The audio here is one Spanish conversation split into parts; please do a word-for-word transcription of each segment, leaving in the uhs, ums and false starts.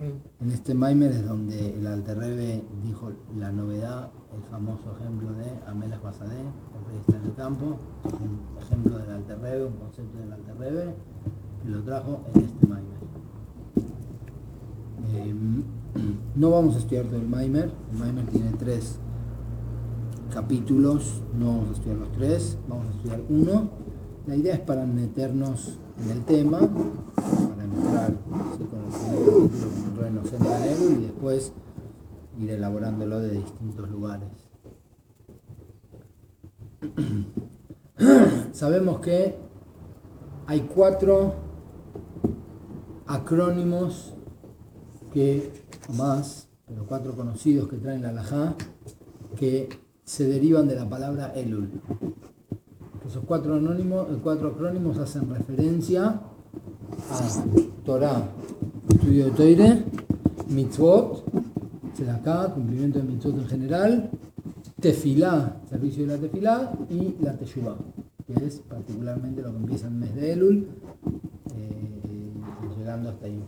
En este Maimer es donde el Alter Rebbe dijo la novedad, el famoso ejemplo de Amelech Basadeh, el rey está en el campo, un ejemplo del Alter Rebbe, un concepto del Alter Rebbe, que lo trajo en este Maimer. Eh, no vamos a estudiar todo el Maimer, el Maimer tiene tres capítulos, no vamos a estudiar los tres, vamos a estudiar uno. La idea es para meternos en el tema, para entrar ¿sí? con el primer capítulo, con el nos centra en él y después ir elaborándolo de distintos lugares. Sabemos que hay cuatro acrónimos que, o más, pero cuatro conocidos que traen la halajá, que se derivan de la palabra Elul. Esos cuatro, anónimos, cuatro acrónimos hacen referencia a Torah, estudio de Toire, Mitzvot, Tzedakah, cumplimiento de Mitzvot en general, Tefilá, servicio de la Tefilá, y la Teshuvah, que es particularmente lo que empieza en el mes de Elul, eh, llegando hasta ahí.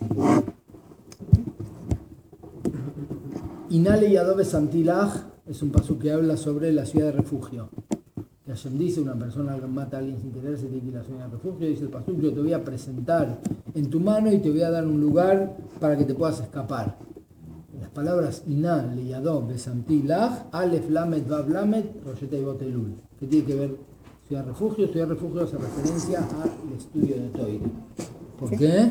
Inale Yadove Santilach es un pasú que habla sobre la ciudad de refugio. Que Hashem dice, una persona que mata a alguien sin querer se tiene que ir a la ciudad de refugio, dice el pasú, yo te voy a presentar en tu mano y te voy a dar un lugar para que te puedas escapar. Las palabras Inale Yadove Santilach, Alef Lamed Vav Lamed, Rosheta y Botelul. ¿Qué tiene que ver ciudad de refugio? Ciudad de refugio hace referencia al estudio de Toire. ¿Por qué?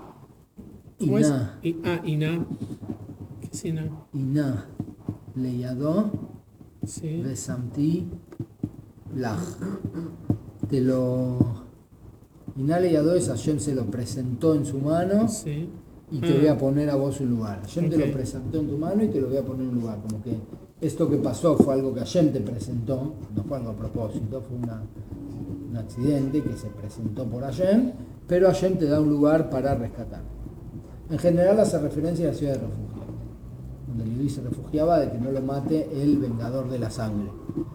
Iná. Ah, Iná. ¿Qué es Iná? Iná Leyadó Sí. Besamti Lach. Te lo. Iná Leyadó es Hashem se lo presentó en su mano Sí. y te Ah. voy a poner a vos un lugar. Hashem Ok. te lo presentó en tu mano y te lo voy a poner en un lugar. Como que esto que pasó fue algo que Hashem te presentó, no fue algo a propósito, fue una, un accidente que se presentó por Hashem, pero Hashem te da un lugar para rescatar. En general hace referencia a la ciudad de refugio, donde el Yudí se refugiaba de que no lo mate el vengador de la sangre.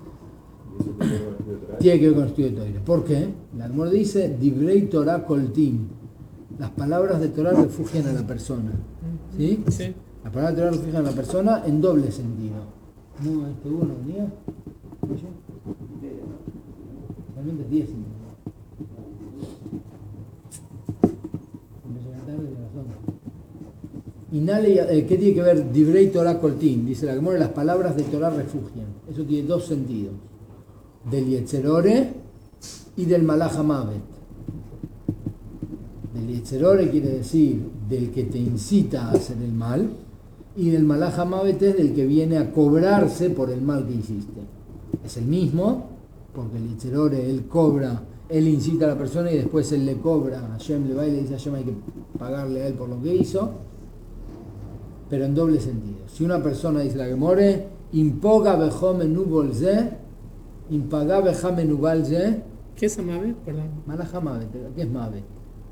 Tiene que ver con el estudio de Toire. ¿Por qué? La Gemara dice, Divrei Torah Koltim. Las palabras de Torah refugian a la persona. ¿Sí? Sí. Las palabras de Torah refugian a la persona en doble sentido. No, este uno no venía. Realmente es diez. Inale, eh, ¿qué tiene que ver Divrei Torah Koltim? Dice la Gemara, las palabras de Torah refugian. Eso tiene dos sentidos. Del Yetzerore y del Malach HaMavet. Del Yetzerore quiere decir del que te incita a hacer el mal, y del Malach HaMavet es del que viene a cobrarse por el mal que hiciste. Es el mismo, porque el Yetzerore, él cobra, él incita a la persona y después él le cobra, Hashem le va y le dice a Hashem hay que pagarle a él por lo que hizo, pero en doble sentido. Si una persona dice la Gemara, impoga bejomenu bolze, impaga bejamenu balze, ¿Qué es Amabe? Perdón. Malach HaMavet, ¿qué es Mavet?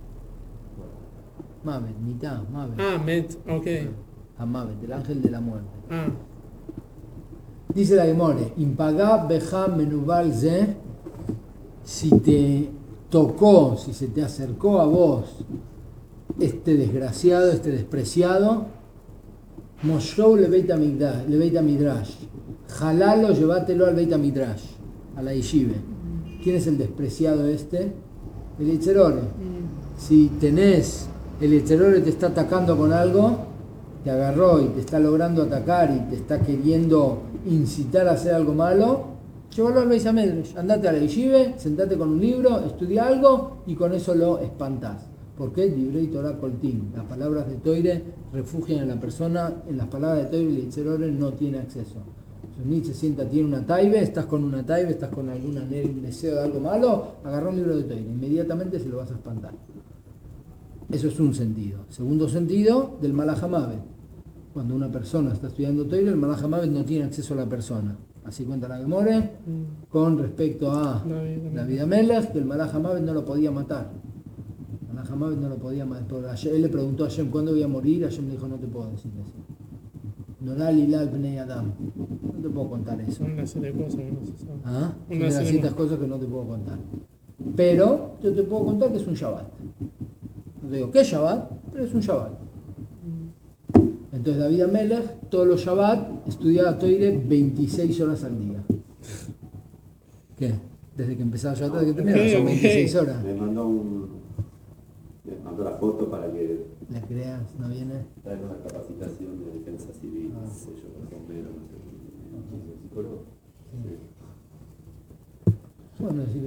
Mavet, mitad, Mavet. Ah, Met, ok. Hamavet, el ángel de la muerte. Ah, Dice la Gemara, impagá beja menubal ze, si te tocó, si se te acercó a vos este desgraciado, este despreciado, moshou le Beit Midrash, jalalo, llévatelo al Beit Midrash, a la yeshive. ¿Quién es el despreciado este? El Yetzerore. Si tenés, el Yetzerore te está atacando con algo, te agarró y te está logrando atacar y te está queriendo incitar a hacer algo malo, llévalo al Beis HaMedrash, andate a la yeshive, sentate con un libro, estudia algo y con eso lo espantás. ¿Por qué? Divrei Torah Koltim. Las palabras de Toire refugian a la persona, en las palabras de Toire el Yetzerore no tiene acceso. Si un se sienta, tiene una taibe, estás con una taibe, estás con algún deseo de algo malo, agarra un libro de Toire, inmediatamente se lo vas a espantar. Eso es un sentido. Segundo sentido, del Malach HaMavet. Cuando una persona está estudiando Toire, el Malach HaMavet no tiene acceso a la persona. Así cuenta la Gemara con respecto a David Amelech, que el Malach HaMavet no lo podía matar. El Malach HaMavet no lo podía matar. Él le preguntó a Hashem, ¿cuándo voy a morir? Hashem le dijo, no te puedo decir eso. Noral Hilal Bnei Adam. No te puedo contar eso. una serie de cosas que no se saben. ¿Ah? Una Son serie ciertas de- cosas que no te puedo contar. Pero yo te puedo contar que es un Shabbat. No te digo qué Shabbat, pero es un Shabbat. Entonces David Amelech, todos los Shabbat, estudiaba Toire veintiséis horas al día. ¿Qué? Desde que empezaba Shabbat hasta que terminaba, Ok, son ok. veintiséis horas. Me mandó un. Me mandó la foto para que. ¿Le creas? ¿No viene? Está en una capacitación de defensa civil, Ah. qué sé yo, los bomberos, no sé qué. Psicólogo. Sí. Bueno, sí,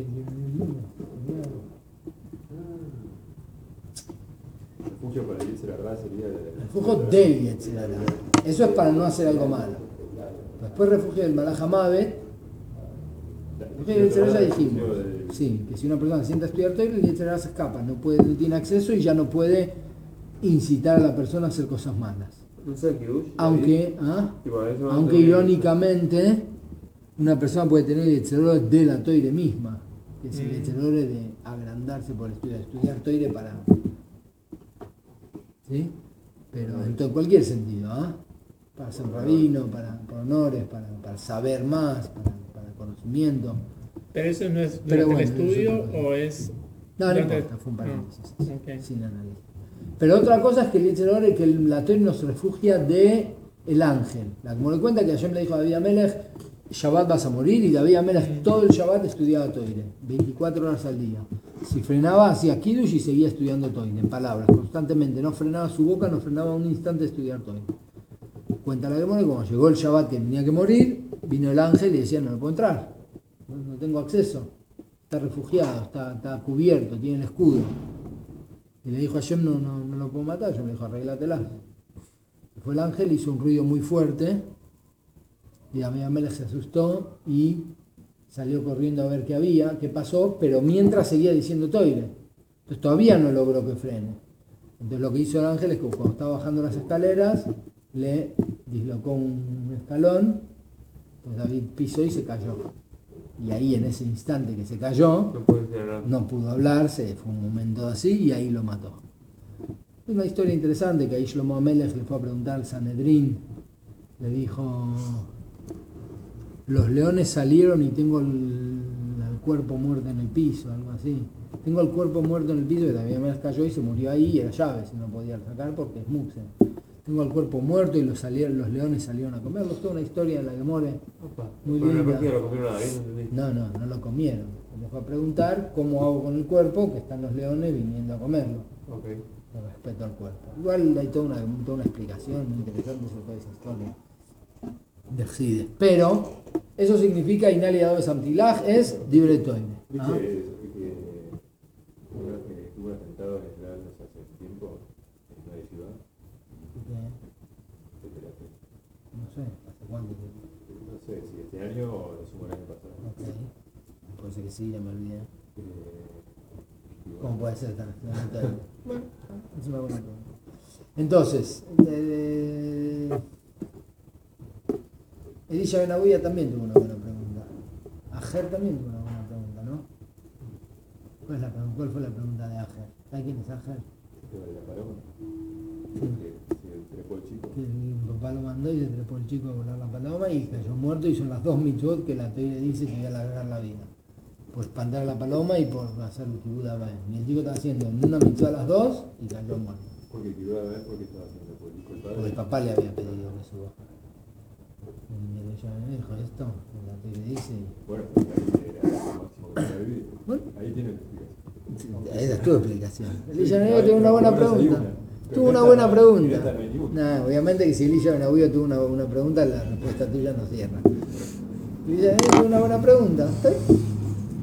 El refugio para el Yetzer Hará sería. el refugio del Yetzer Hará. Eso es para no hacer algo malo. Después refugio del Malach HaMavet. El Yetzer Hará ya dijimos. Sí, que si una persona se sienta a estudiar Torah, el Yetzer Hará se escapa, no, puede, no tiene acceso y ya no puede incitar a la persona a hacer cosas malas. No sé, Kiddush. Aunque, ¿ah? Tipo, eso aunque no- irónicamente, una persona puede tener el Yetzer Hará de la Toire misma, que es el Mm. Yetzer Hará de agrandarse por estudiar, estudiar Toire para... ¿Sí? Pero en todo, cualquier sentido, ¿ah? Para ser rabino, para, para honores, para, para saber más, para, para conocimiento. Pero eso no es Pero durante el bueno, estudio eso es- o es. No, no durante- importa, fue un paréntesis, Ah, ok. sin análisis. Pero otra cosa es que el Yetzer Hará es que el- la Toire nos refugia de el ángel. La, como le cuenta que Hashem le dijo a David Amelech, Shabbat vas a morir, y David Amelech todo el Shabbat estudiaba Toire, veinticuatro horas al día. Si frenaba, hacía Kiddush y seguía estudiando Toire, en palabras, constantemente. No frenaba su boca, no frenaba un instante de estudiar Toire. Cuenta la Gemara, como llegó el Shabbat que tenía que morir, vino el ángel y decía, no, no puedo entrar, no, no tengo acceso, está refugiado, está, está cubierto, tiene el escudo. Y le dijo a Hashem, no, no, no lo puedo matar. Hashem le dijo, arréglatela. Fue el ángel, hizo un ruido muy fuerte, y David Amelech se asustó y salió corriendo a ver qué había, qué pasó, pero mientras seguía diciendo Toire. Entonces todavía no logró que frene. Entonces lo que hizo el ángel es que cuando estaba bajando las escaleras, le dislocó un escalón, pues David pisó y se cayó. Y ahí en ese instante que se cayó, No puedes hablar. no pudo hablar, se fue un momento así y ahí lo mató. Es una historia interesante que ahí Shlomo Amelech le fue a preguntar al Sanedrín, le dijo, los leones salieron y tengo el, el cuerpo muerto en el piso, algo así. Tengo el cuerpo muerto en el piso y David Amelech cayó y se murió ahí y era llave, si no podía sacar porque es muxen. Tengo el cuerpo muerto y los, salieron, los leones salieron a comerlos. Toda una historia de la Gemore. Opa. Muy Pero en la linda. partida lo comieron a David, no entendí. No, no, no lo comieron. Le fue a preguntar cómo hago con el cuerpo, que están los leones viniendo a comerlo. Ok. Con respecto al cuerpo. Igual hay toda una, toda una explicación muy interesante sobre esa historia de Gide. Pero eso significa Inali Adove Samtilaj es Dibre Toire. ¿Viste ¿Ah? eso? Que ahora que estuvo un atentado en Israel no sé, hace tiempo, en una ciudad, Que- te enteraste. No sé, ¿hace cuánto tiempo? No sé si este año o lo sumo el año pasado. Ok. Puede ser que sí, ya me olvidé. Eh, y bueno, ¿Cómo puede ser tan accidentado? Bueno, es una buena pregunta. Entonces, eh, Elisha Benabuya también tuvo una buena pregunta. Ajer también tuvo una buena pregunta, ¿no? ¿Cuál, es la pregunta? ¿Cuál fue la pregunta de Ajer? ¿Sabes quién es Ajer? ¿qué vale la paloma? Sí. Que se trepó el chico. Que el papá lo mandó y se trepó el chico a volar la paloma y cayó muerto, y son las dos mitzvot que la Torah dice que voy a alargar la vida. Por espantar a la paloma y por hacer el kibud abayim. Y el chico estaba haciendo en una mitzvah las dos y cayó muerto. Porque quiero ver por qué estaba haciendo por el hijo del Porque padre. el papá le había pedido que suba. Y ella me dijo esto, la Torah dice. Bueno, porque ahí era lo máximo que podía vivir. Bueno. Ahí tiene tu explicación. Esa es tu explicación. Sí, Elisha no, Benabuya tuvo una pero buena por lo menos hay pregunta. una. Pero Tuvo en una esta- buena en pregunta. esta no hay ninguna. Nah, obviamente que si Elisha Benabuya tuvo una, una pregunta, la respuesta tuya no cierra. Elisha Benabuya tuvo una buena pregunta. ¿Está bien?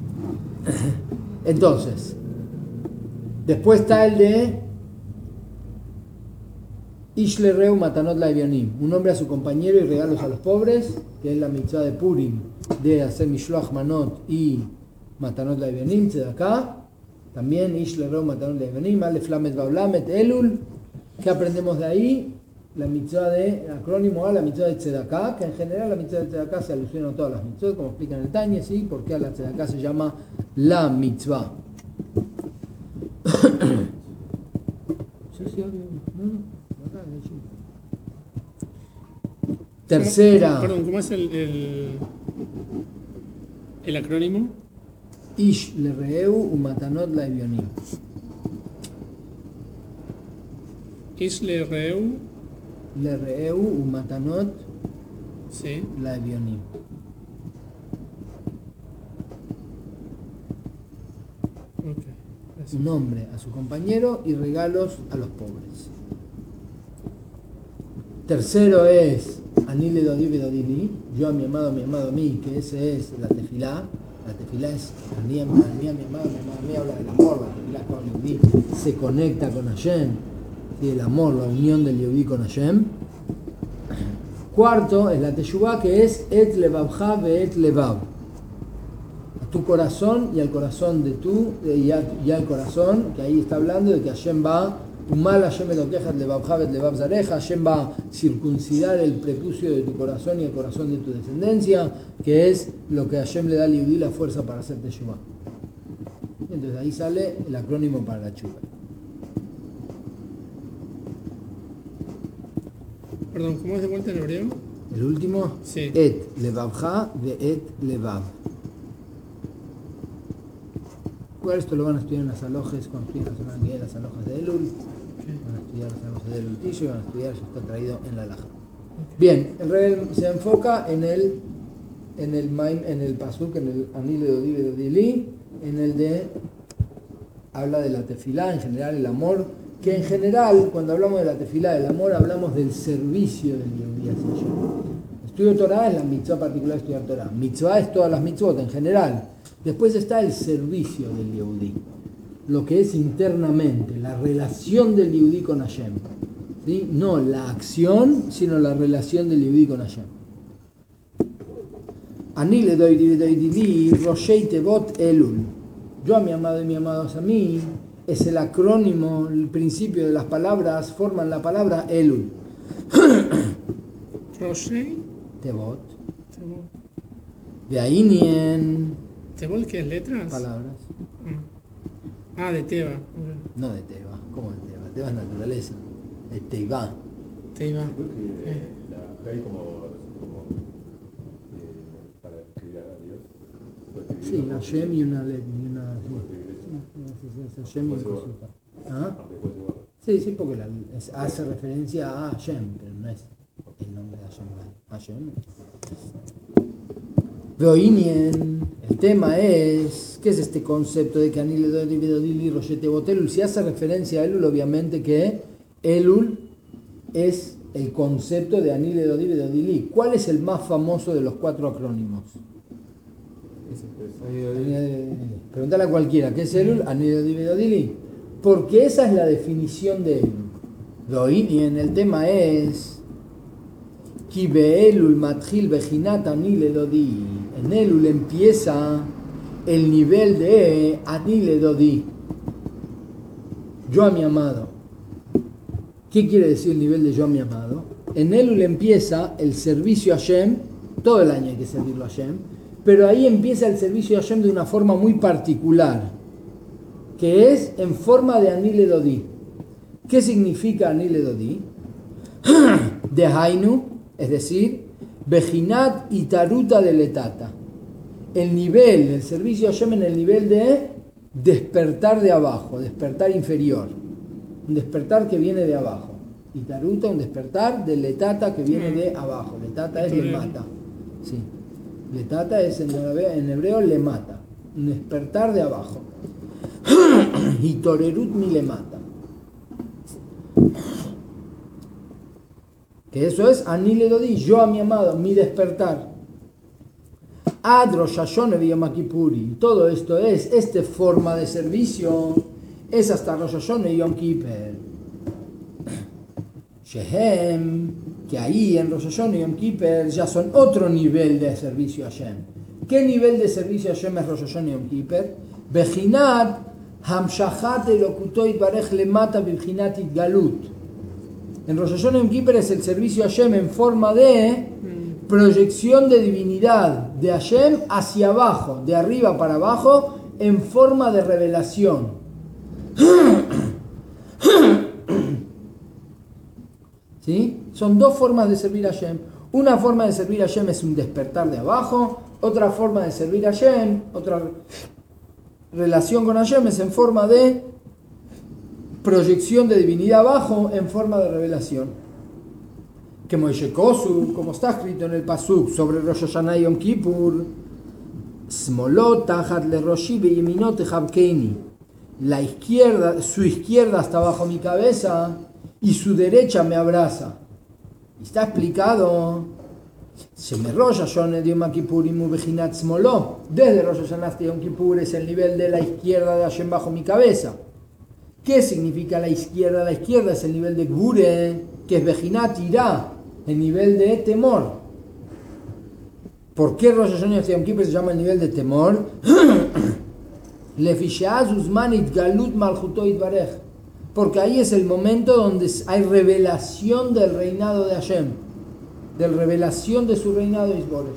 Entonces, después está el de Ishle Reu Matanot Laevionim, un hombre a su compañero y regalos a los pobres, que es la mitzvah de Purim, de hacer Mishloach Manot y Matanot Laevionim, Tzedakah. También Ishle Reu Matanot Laevionim, Alef Lamed Baulamet Elul. ¿Qué aprendemos de ahí? La mitzvah de, acrónimo A, la mitzvah de Tzedakah, que en general la mitzvah de Tzedakah se alusiona a todas las mitzvot, como explica en el Tanya, ¿sí? Porque a la Tzedakah se llama la mitzvah. Sí, sí, obvio. No, no, acá, sí. Tercera, ¿Cómo- Perdón, ¿cómo es el, el, el acrónimo? Ish Lereu Umatanot Laevionim. Isle Reu le re'eu umatanot Sí. la evionim. Ok. Gracias. Un hombre a su compañero y regalos a los pobres. Tercero es Anile Dodi Bedodili, yo a mi amado, mi amado a mí, que ese es la tefilá. La tefilá es al mí, al mí, a mi amado, mi amado a mí, habla del amor, la tefilá es cuando el Yehudí se conecta con Hashem, ¿sí? El amor, la unión del Yehudí con Hashem. Cuarto es la teshuvá, que es Et Levavcha ve Et Levav, a tu corazón y al corazón de tu, y, a, y al corazón, que ahí está hablando de que Hashem va Umal Hashem Elokeja Levavcha ve Levav Zareja, Hashem va a circuncidar el prepucio de tu corazón y el corazón de tu descendencia, que es lo que Hashem le da al Yehudí la fuerza para hacer teshuvá. Entonces ahí sale el acrónimo para la teshuvá. Perdón, ¿cómo es de vuelta en hebreo? El último, Sí. Et Levavcha ve Et Levav. Igual esto lo van a estudiar en las alojes, cuando estudian la semana que viene las alojes de Elul. Van a estudiar las alojes de Elul Tisho y van a estudiar si está traído en la laja. Bien, el rey se enfoca en el en el maim, en el pasuk, en el anil de Dodi Bedodili, en el de habla de la tefilá, en general el amor, que en general cuando hablamos de la tefilá, del amor, hablamos del servicio del Yehudí hacia Hashem. Estudio Torah es la mitzvah particular de estudiar Torah. Mitzvah es todas las mitzvot en general. Después está el servicio del Yehudí, lo que es internamente, la relación del Yehudí con Hashem. ¿Sí? No la acción, sino la relación del Yehudí con Hashem. Ani le doy di Roshei Tevot Elul. Yo a mi amado y mi amado a mí, es el acrónimo, el principio de las palabras, forman la palabra Elul. Roshei. Tevot. Tebol. Veainien. ¿Tebol qué es? ¿Letras? Palabras. Ah, ah de Teba. Ok. No de Teba. ¿Cómo de Teba? Teba es naturaleza. De Teiba. Teba. Creo que Eh. la hay como, como eh, para escribir a Dios. Puede escribir Sí, como- Hashem y una letra. Y una... puede escribir eso, Sí, sí, sí, Hashem y Pues igual. cosita. ¿Ah? aunque después se borra. Sí, sí, porque la, es- hace referencia a Hashem, pero no es el nombre de Hashem. Hashem. Veoinien, el tema es, ¿qué es este concepto de que Anil Edodili Roshete Botelul? Si hace referencia a Elul, obviamente que Elul es el concepto de Anil Edodili. ¿Cuál es el más famoso de los cuatro acrónimos? Preguntale a cualquiera, ¿qué es Elul? Anil Edodili. Porque esa es la definición de Elul. Veoinien, el tema es Ki be'elul matjil bejinat Anil Edodi. En Elul empieza el nivel de Anil Edodi. Yo a mi amado. ¿Qué quiere decir el nivel de yo a mi amado? En Elul empieza el servicio a Hashem. Todo el año hay que servirlo a Hashem. Pero ahí empieza el servicio a Hashem de una forma muy particular, que es en forma de Anil Edodi. ¿Qué significa Anil Edodi? De Hainu, es decir, Bejinat y Taruta de Letata. El nivel, el servicio a Hashem en el nivel de despertar de abajo, despertar inferior. Un despertar que viene de abajo. Y Taruta, un despertar de Letata que viene de abajo. Letata es le mata. Sí. Letata es en hebreo, en hebreo le mata. Un despertar de abajo. Y Torerut mi le mata. Que eso es Anil Edodi, yo a mi amado, mi despertar. Ad Rosh Hashanah y Yom Kippuri. Todo esto es, esta forma de servicio es hasta Rosh Hashanah y Yom Kippur. Shehem, que ahí en Rosh Hashanah y Yom Kippur ya son otro nivel de servicio a Hashem. ¿Qué nivel de servicio a Hashem es Rosh Hashanah y Yom Kippur? Bejinat Hamshachat Elokutoi Barech Lemata Bejinat Itgalut. En Rosh Hashanah y Yom Kippur es el servicio a Hashem en forma de proyección de divinidad de Hashem hacia abajo, de arriba para abajo, en forma de revelación. ¿Sí? Son dos formas de servir a Hashem. Una forma de servir a Hashem es un despertar de abajo, otra forma de servir a Hashem, otra relación con Hashem es en forma de proyección de divinidad abajo, en forma de revelación. que Moishe Kosu, como está escrito en el Pasuk sobre Rosh Hashanah y Yom Kippur, Smolot tajat le roshi beyeminot echabkeini. La izquierda, su izquierda está bajo mi cabeza y su derecha me abraza. Y está explicado. Se me Rosh Hashanah de Yom Kippurim ubejinat smolot. Desde Rosh Hashanah hasta Yom Kippur es el nivel de la izquierda de Hashem bajo mi cabeza. ¿Qué significa la izquierda? La izquierda es el nivel de Gure, que es Bejinat Irá, el nivel de temor. ¿Por qué Rosh Hashanah y Yom Kippur se llama el nivel de temor? Porque ahí es el momento donde hay revelación del reinado de Hashem, de revelación de su reinado Isborech.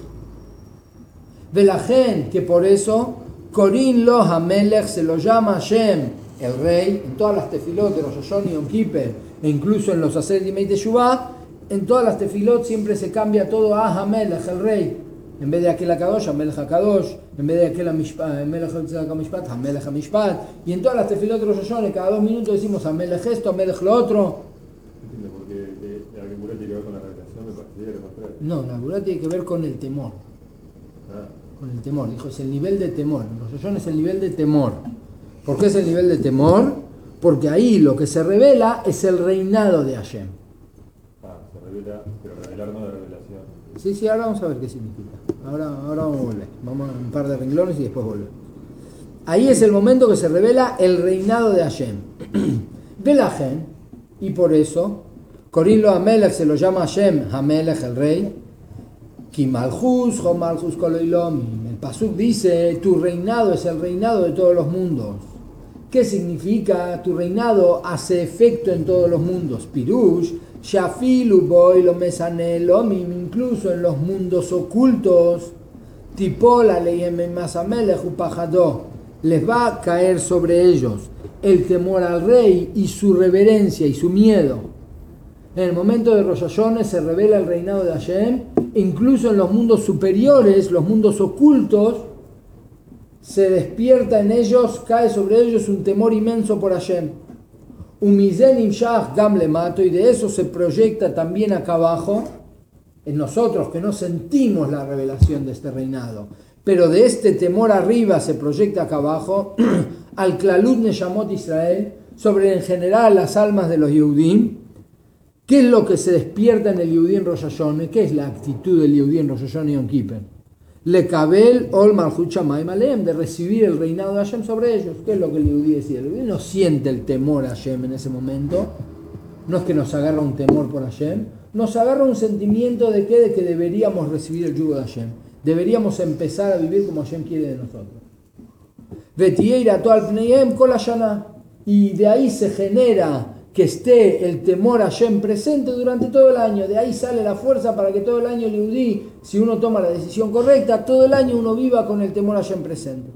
Velajen, que por eso Korin lo Hamelech se lo llama Hashem, el rey, en todas las tefilot de Rosh Hashanah y Yom Kippur, e incluso en los Aser Yimei Teshuvah, en todas las tefilot siempre se cambia todo a Hamelech, el rey. En vez de aquel Akadosh, Hamelech Akadosh, en vez de aquel Hamelech Hamishpat, Hamelech Hamishpat, y en todas las tefilot de Rosh Hashanah, cada dos minutos decimos Hamelech esto, Hamelech lo otro. Entiendo, porque la Gemara tiene que ver con la revelación, me parecería que lo contrario. No, la Gemara tiene que ver con el temor. Ah, Con el temor, dijo, es el nivel de temor. Rosh Hashanah es el nivel de temor. ¿Por qué es el nivel de temor? Porque ahí lo que se revela es el reinado de Hashem. ah, se revela, pero revelar no de revelación. Sí, sí, ahora vamos a ver qué significa. Ahora, ahora vamos a volver. Vamos a un par de renglones y después volver. Ahí es el momento que se revela el reinado de Hashem. Belajen, y por eso, Korin lo Hamelech se lo llama Hashem, Hamelech el rey. Ki Malchus, Ho Malchus Koloilom. El Pasuk dice, tu reinado es el reinado de todos los mundos. ¿Qué significa? Tu reinado hace efecto en todos los mundos. Pirush, Shafilu Boy lo Mesane Lomim, incluso en los mundos ocultos, Tipola Leiem Masamelech Upajadó, les va a caer sobre ellos el temor al rey y su reverencia y su miedo. En el momento de Rosh Hashanah se revela el reinado de Hashem, incluso en los mundos superiores, los mundos ocultos, se despierta en ellos, cae sobre ellos un temor inmenso por Hashem. Umizenim Shach Gam Lemato, y de eso se proyecta también acá abajo, en nosotros que no sentimos la revelación de este reinado, pero de este temor arriba se proyecta acá abajo, al Klalut Neshamot Israel, sobre en general las almas de los Yehudim. ¿Qué es lo que se despierta en el Yehudí en Rosh Hashanah? ¿Qué es la actitud del Yehudí en Rosh Hashanah y Yom Kippur? Lekabel ol malchut shamayim aleim, de recibir el reinado de Hashem sobre ellos. ¿Qué es lo que el Yehudí decía? El Yehudí no siente el temor a Hashem en ese momento. No es que nos agarra un temor por Hashem, nos agarra un sentimiento de que, de que deberíamos recibir el yugo de Hashem. Deberíamos empezar a vivir como Hashem quiere de nosotros. Vetieira to al pneiem kol hashana, y de ahí se genera que esté el temor a Hashem presente durante todo el año. De ahí sale la fuerza para que todo el año el Yehudí, si uno toma la decisión correcta, todo el año uno viva con el temor a Hashem presente.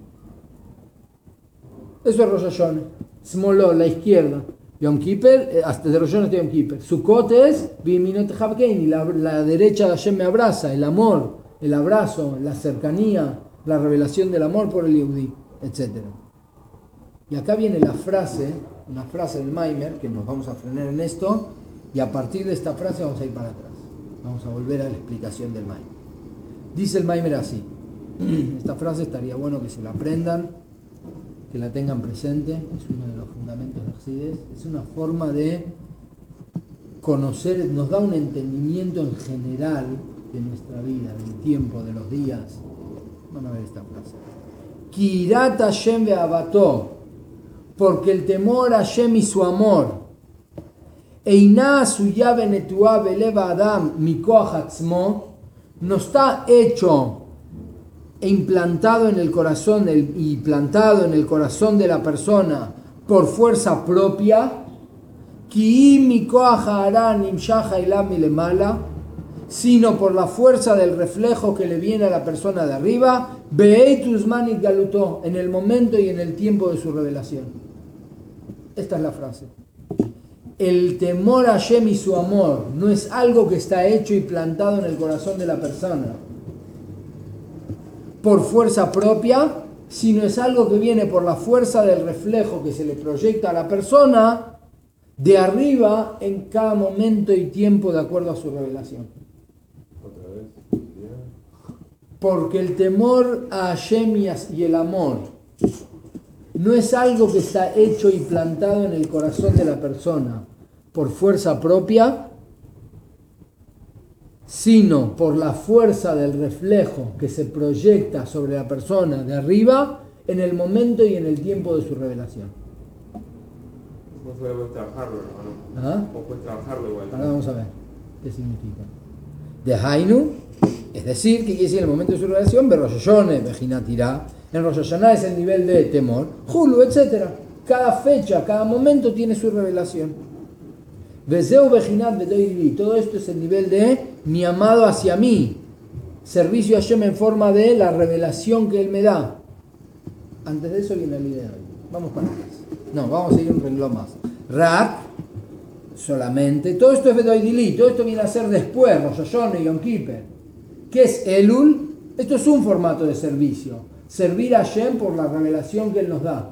Eso es Rosh Hashanah. Smolot, la izquierda. Yom Kippur, hasta de Rosh Hashanah hasta Yom Kippur. Sukkot es Biminot Chabkeini, la, la derecha de Hashem me abraza, el amor, el abrazo, la cercanía, la revelación del amor por el Yehudí, etcétera. Y acá viene la frase, una frase del Maimer, que nos vamos a frenar en esto, y a partir de esta frase vamos a ir para atrás. Vamos a volver a la explicación del Maimer. Dice el Maimer así, esta frase estaría bueno que se la aprendan, que la tengan presente, es uno de los fundamentos de Chassidus, es una forma de conocer, nos da un entendimiento en general de nuestra vida, del tiempo, de los días. Van a ver esta frase. Kirat Hashem ve'avató, porque el temor a Hashem y su amor, Einá suya benetuá beleva adam mikoach atzmo, no está hecho e implantado en el corazón el, y plantado en el corazón de la persona por fuerza propia, ki mikoach ha'ara nimshacha ilam milemala, sino por la fuerza del reflejo que le viene a la persona de arriba, be'eit uzman galutó, en el momento y en el tiempo de su revelación. Esta es la frase. El temor a Hashem y su amor no es algo que está hecho y plantado en el corazón de la persona por fuerza propia, sino es algo que viene por la fuerza del reflejo que se le proyecta a la persona de arriba en cada momento y tiempo de acuerdo a su revelación. Otra vez. Ya. Porque el temor a Hashem y el amor no es algo que está hecho y plantado en el corazón de la persona por fuerza propia, sino por la fuerza del reflejo que se proyecta sobre la persona de arriba en el momento y en el tiempo de su revelación. No podemos trabajarlo, ¿no? ¿Ah? O puedes trabajarlo igual. Ahora vamos a ver qué significa. De Hainu, es decir, que quiere decir en el momento de su revelación, Rosh Hashanah, Bejinatirá. En Rosh Hashanah es el nivel de temor, Hulu, etcétera. Cada fecha, cada momento tiene su revelación. Vezeu Bejinat Bedoiri. Todo esto es el nivel de mi amado hacia mí. Servicio a Hashem en forma de la revelación que Él me da. Antes de eso viene el idea. Vamos para atrás. No, vamos a ir un renglón más. Rak, solamente. Todo esto es Bedoidili. Todo esto viene a ser después, Rosh Hashanah y Yom Kippur. ¿Qué es Elul? Esto es un formato de servicio. Servir a Hashem por la revelación que Él nos da.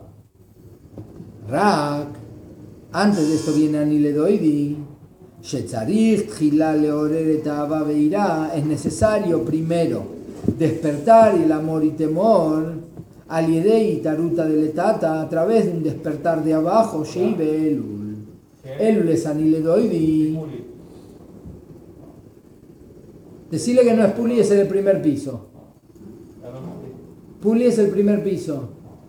Rak. Antes de esto viene Aniledoidi. Shetzarich, Tchilá, Leorer, Etahava, Beirá. Es necesario primero despertar el amor y temor. Aliedei, Taruta de Letata. A través de un despertar de abajo. Sheibe Elul. Elul es Aniledoidi. Decirle que no es Puli, es el primer piso. Puli es el primer piso.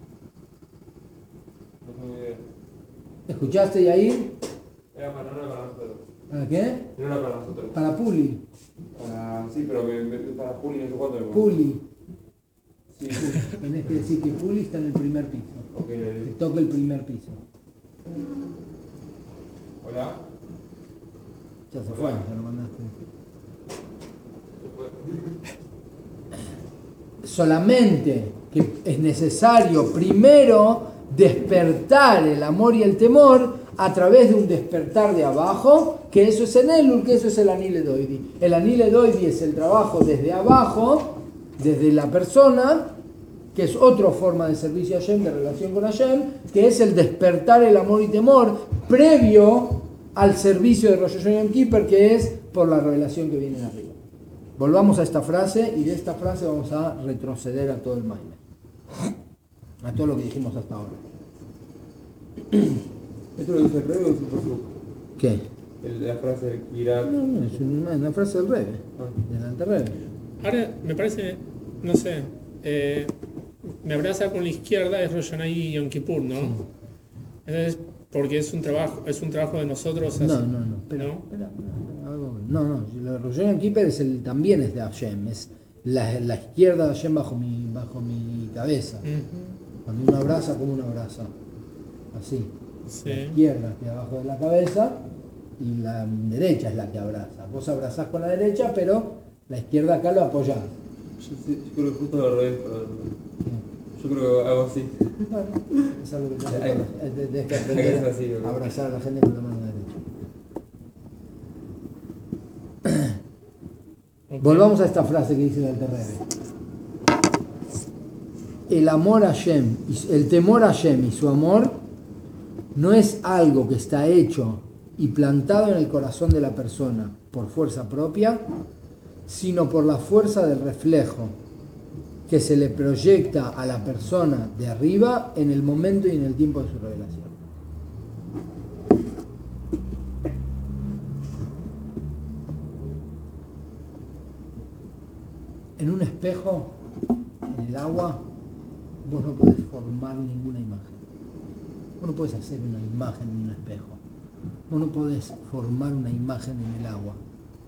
¿Escuchaste, Yair? Era para, no era para nosotros. ¿Para qué? No era para nosotros. Para Puli. Para, sí, pero me, me, para Juli no sé cuánto. Puli. Sí. Tenés que decir que Puli está en el primer piso. Ok, Que toque el primer piso. hola. Ya se fue, ya lo mandaste. Solamente que es necesario primero despertar el amor y el temor a través de un despertar de abajo, que eso es en Elul, que eso es el Aniledoidi. El Aniledoidi es el trabajo desde abajo, desde la persona, que es otra forma de servicio a Hashem, de relación con Hashem, que es el despertar el amor y temor previo al servicio de Rosh Hashanah y Yom Kippur, que es por la revelación que viene de arriba. Volvamos a esta frase y de esta frase vamos a retroceder a todo el Maime, a todo lo que dijimos hasta ahora. ¿Esto lo dice el Rebe o es un pasuk? ¿Qué? El- La frase del Kirat. No, no, es una, una frase del Rebe, del Alter Rebe. Ahora, me parece, no sé, eh, me abraza con la izquierda es Rosh Hashanah y Yom Kippur, ¿no? Sí. Entonces, porque es un trabajo, es un trabajo de nosotros. No, así, no, no, espera, ¿no? espera, espera, algo- no, no, el Rosh Hashanah y Yom Kippur es el, también es de Hashem, es la, la izquierda de Hashem bajo mi, bajo mi cabeza. Ujú. Cuando uno abraza, como uno abraza, así. Sí. La izquierda queda abajo de la cabeza y la derecha es la que abraza. Vos abrazás con la derecha, pero la izquierda acá lo apoyás. Yo, sí, yo creo que justo al revés, pero yo creo que hago así. Bueno, es algo que tenés que, Ay, es de- tenés que aprender es así, a ¿no? abrazar a la gente con la mano derecha. Ok. Volvamos a esta frase que dice el Alter Rebbe. El amor a Hashem, y- el temor a Hashem y su amor no es algo que está hecho y plantado en el corazón de la persona por fuerza propia, sino por la fuerza del reflejo que se le proyecta a la persona de arriba en el momento y en el tiempo de su revelación. En un espejo, en el agua, vos no podés formar ninguna imagen. Vos no podés hacer una imagen en un espejo. Vos no podés formar una imagen en el agua.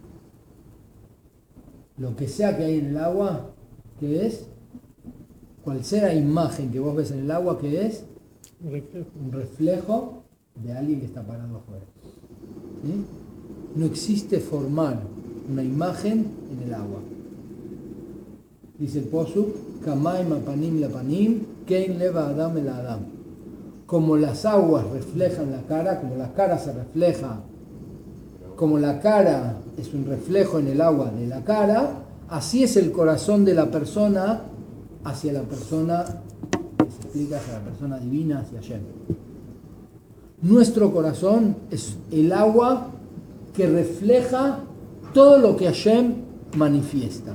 Lo que sea que hay en el agua, ¿qué es? Cual sea la imagen que vos ves en el agua, ¿qué es? Un reflejo. Un reflejo de alguien que está parado afuera. ¿Sí? No existe formar una imagen en el agua. Dice el Posuk, Kamaim apanim lapanim, kein leva adam el adam. Como las aguas reflejan la cara, como la cara se refleja, como la cara es un reflejo en el agua de la cara, así es el corazón de la persona hacia la persona, que se explica hacia la persona divina, hacia Hashem. Nuestro corazón es el agua que refleja todo lo que Hashem manifiesta.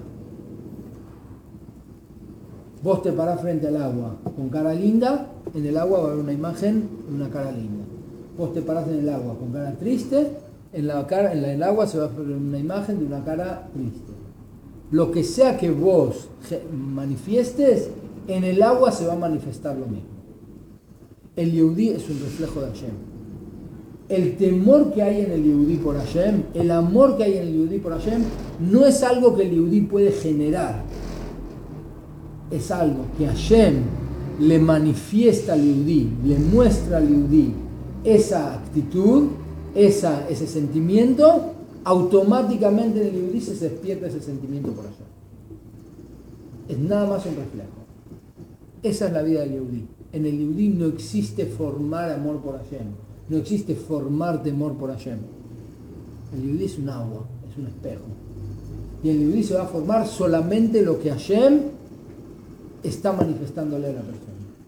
Vos te parás frente al agua con cara linda, en el agua va a haber una imagen de una cara linda. Vos te parás en el agua con cara triste, en, la cara, en el agua se va a ver una imagen de una cara triste. Lo que sea que vos manifiestes, en el agua se va a manifestar lo mismo. El Yehudí es un reflejo de Hashem. El temor que hay en el Yehudí por Hashem, el amor que hay en el Yehudí por Hashem, no es algo que el Yehudí puede generar. Es algo que Hashem le manifiesta al Yehudí, le muestra al Yehudí esa actitud, esa, ese sentimiento, automáticamente en el Yehudí se despierta ese sentimiento por Hashem. Es nada más un reflejo. Esa es la vida del Yehudí. En el Yehudí no existe formar amor por Hashem, no existe formar temor por Hashem. El Yehudí es un agua, es un espejo. Y el Yehudí se va a formar solamente lo que Hashem está manifestándole a la persona.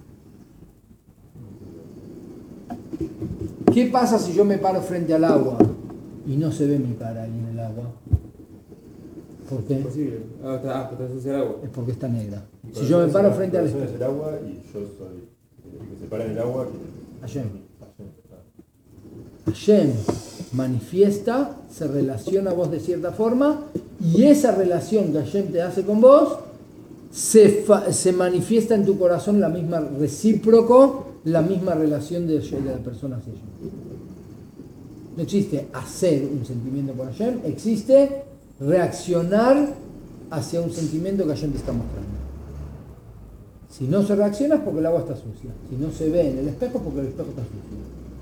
¿Qué pasa si yo me paro frente al agua y no se ve mi cara ahí en el agua? ¿Por qué? Imposible. Ah, está, ah, está sucia el agua. Es porque está negra. Si yo me paro frente al espejo. espejo. Es el agua y yo soy el que se para en el agua. Hashem. Hashem. Hashem manifiesta, se relaciona a vos de cierta forma, y esa relación que Hashem te hace con vos se, fa, se manifiesta en tu corazón la misma recíproco, la misma relación de, de la persona hacia Hashem. No existe hacer un sentimiento por Hashem, existe reaccionar hacia un sentimiento que Hashem te está mostrando. Si no se reacciona es porque el agua está sucia. Si no se ve en el espejo es porque el espejo está sucio.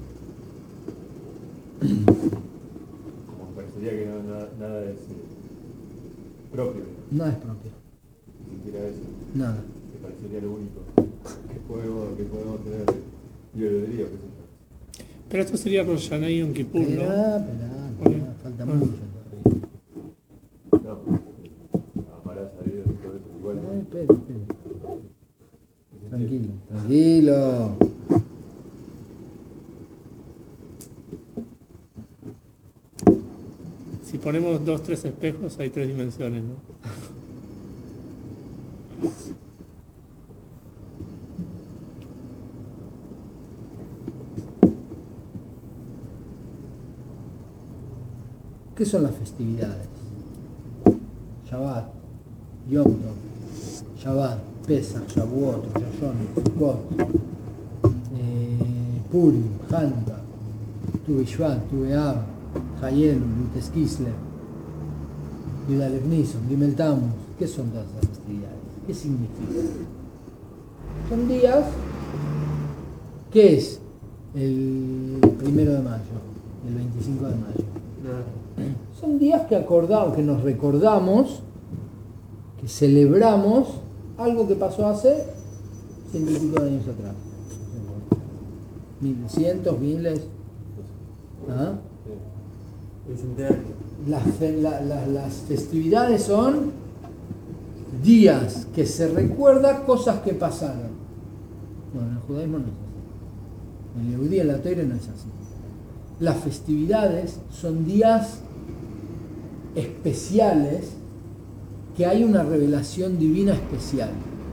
Como que parecería que no, nada, nada es eh, propio. Nada es propio. Ni siquiera eso. Nada. Que parecería lo único que podemos, que podemos tener biología, qué sé yo. Pero esto sería Rosh Hashanah y Yom Kippur, ¿no? Esperá, esperá, esperá, falta mucho todavía. No, amarás a Dios y todo eso igual. Ay, espera, espera. Tranquilo, tranquilo. Si ponemos dos, tres espejos, hay tres dimensiones, ¿no? ¿Qué son las festividades? Shabbat, Yom Tov, Shabbat, Pesach, Shavuot, Rosh Hashanah, Sukkot, eh, Purim, Hanukkah, Tu B'Shvat, Tu B'Av, Hayel, Yutes Kislev, Yud Alev Nisan, Gimel Tammuz. ¿Qué son todas esas festividades? ¿Qué significan? Son días. ¿Qué es el primero de mayo? El veinticinco de mayo. Son días que acordamos, que nos recordamos, que celebramos algo que pasó hace ciento y pico de años atrás. Mil, cientos, miles. ¿Ah? Las, la, la, las festividades son días que se recuerda cosas que pasaron. Bueno, en el judaísmo no es así. En el Yehudí, en la Torá no es así. Las festividades son días especiales que hay una revelación divina especial.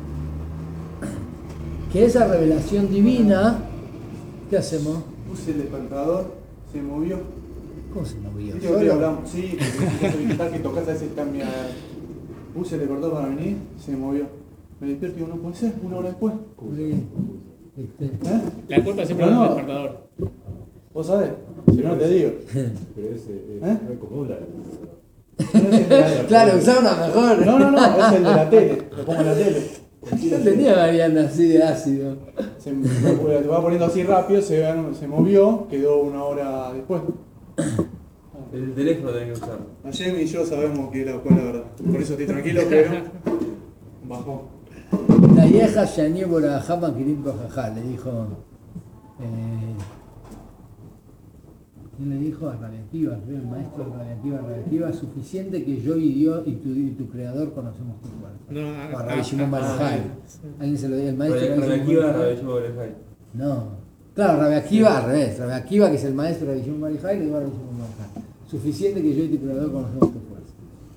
Que esa revelación divina, ¿qué hacemos? Puse el despertador, se movió. ¿Cómo se movió? Sí, que hablamos, sí, porque tal que tocas a veces cambia. Puse el despertador para venir, se movió. Me despierto y digo, no puede ser, una hora después. Este, ¿Eh? La culpa siempre es No, del no. despertador. ¿Vos sabés? Si no te digo. Pero ese es ¿Eh? no es común la. No es el de la- Claro, usar una mejor. No, no, no, es el de la tele. Lo pongo en la tele. Yo tenía variante así de ácido. Se te va poniendo así rápido, se, se movió, quedó una hora después. El teléfono tenés que usarlo. Ayer y yo sabemos que la, fue la verdad. Por eso estoy tranquilo, pero bajó. La vieja Yaní Borajama Kirim Bajajá le dijo. Eh, ¿Quién le dijo? A Radiactiva, el maestro de Radiactiva, Radiactiva, suficiente que yo y Dios y tu, y tu creador conocemos tu cuerpo. No, O a a- Rabbi a- Shimon a- Bar Yochai. Alguien se lo dijo, el maestro Para Rabbi la Shimon Kiva, Bar Yochai. Rabbi Shimon Bar Yochai. No, Claro, Rabbi Akiva al revés. Rabbi Akiva, que es el maestro de la Rishon Marijai, le dijo a Rishon Marijai: suficiente que yo y tu creador conocemos tu fuerza.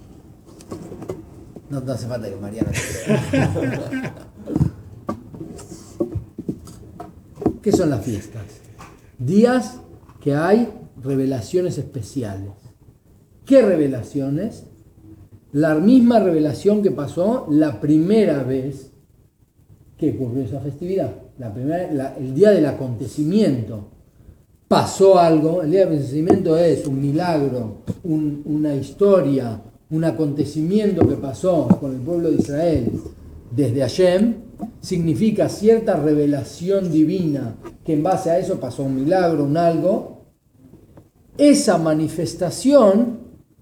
No te hace falta que Mariano te crea. ¿Qué son las fiestas? Días que hay revelaciones especiales. ¿Qué revelaciones? La misma revelación que pasó la primera vez que ocurrió esa festividad. La primera, la, el día del acontecimiento. Pasó algo, el día del acontecimiento es un milagro, un, una historia, un acontecimiento que pasó con el pueblo de Israel desde Hashem, significa cierta revelación divina, que en base a eso pasó un milagro, un algo. Esa manifestación,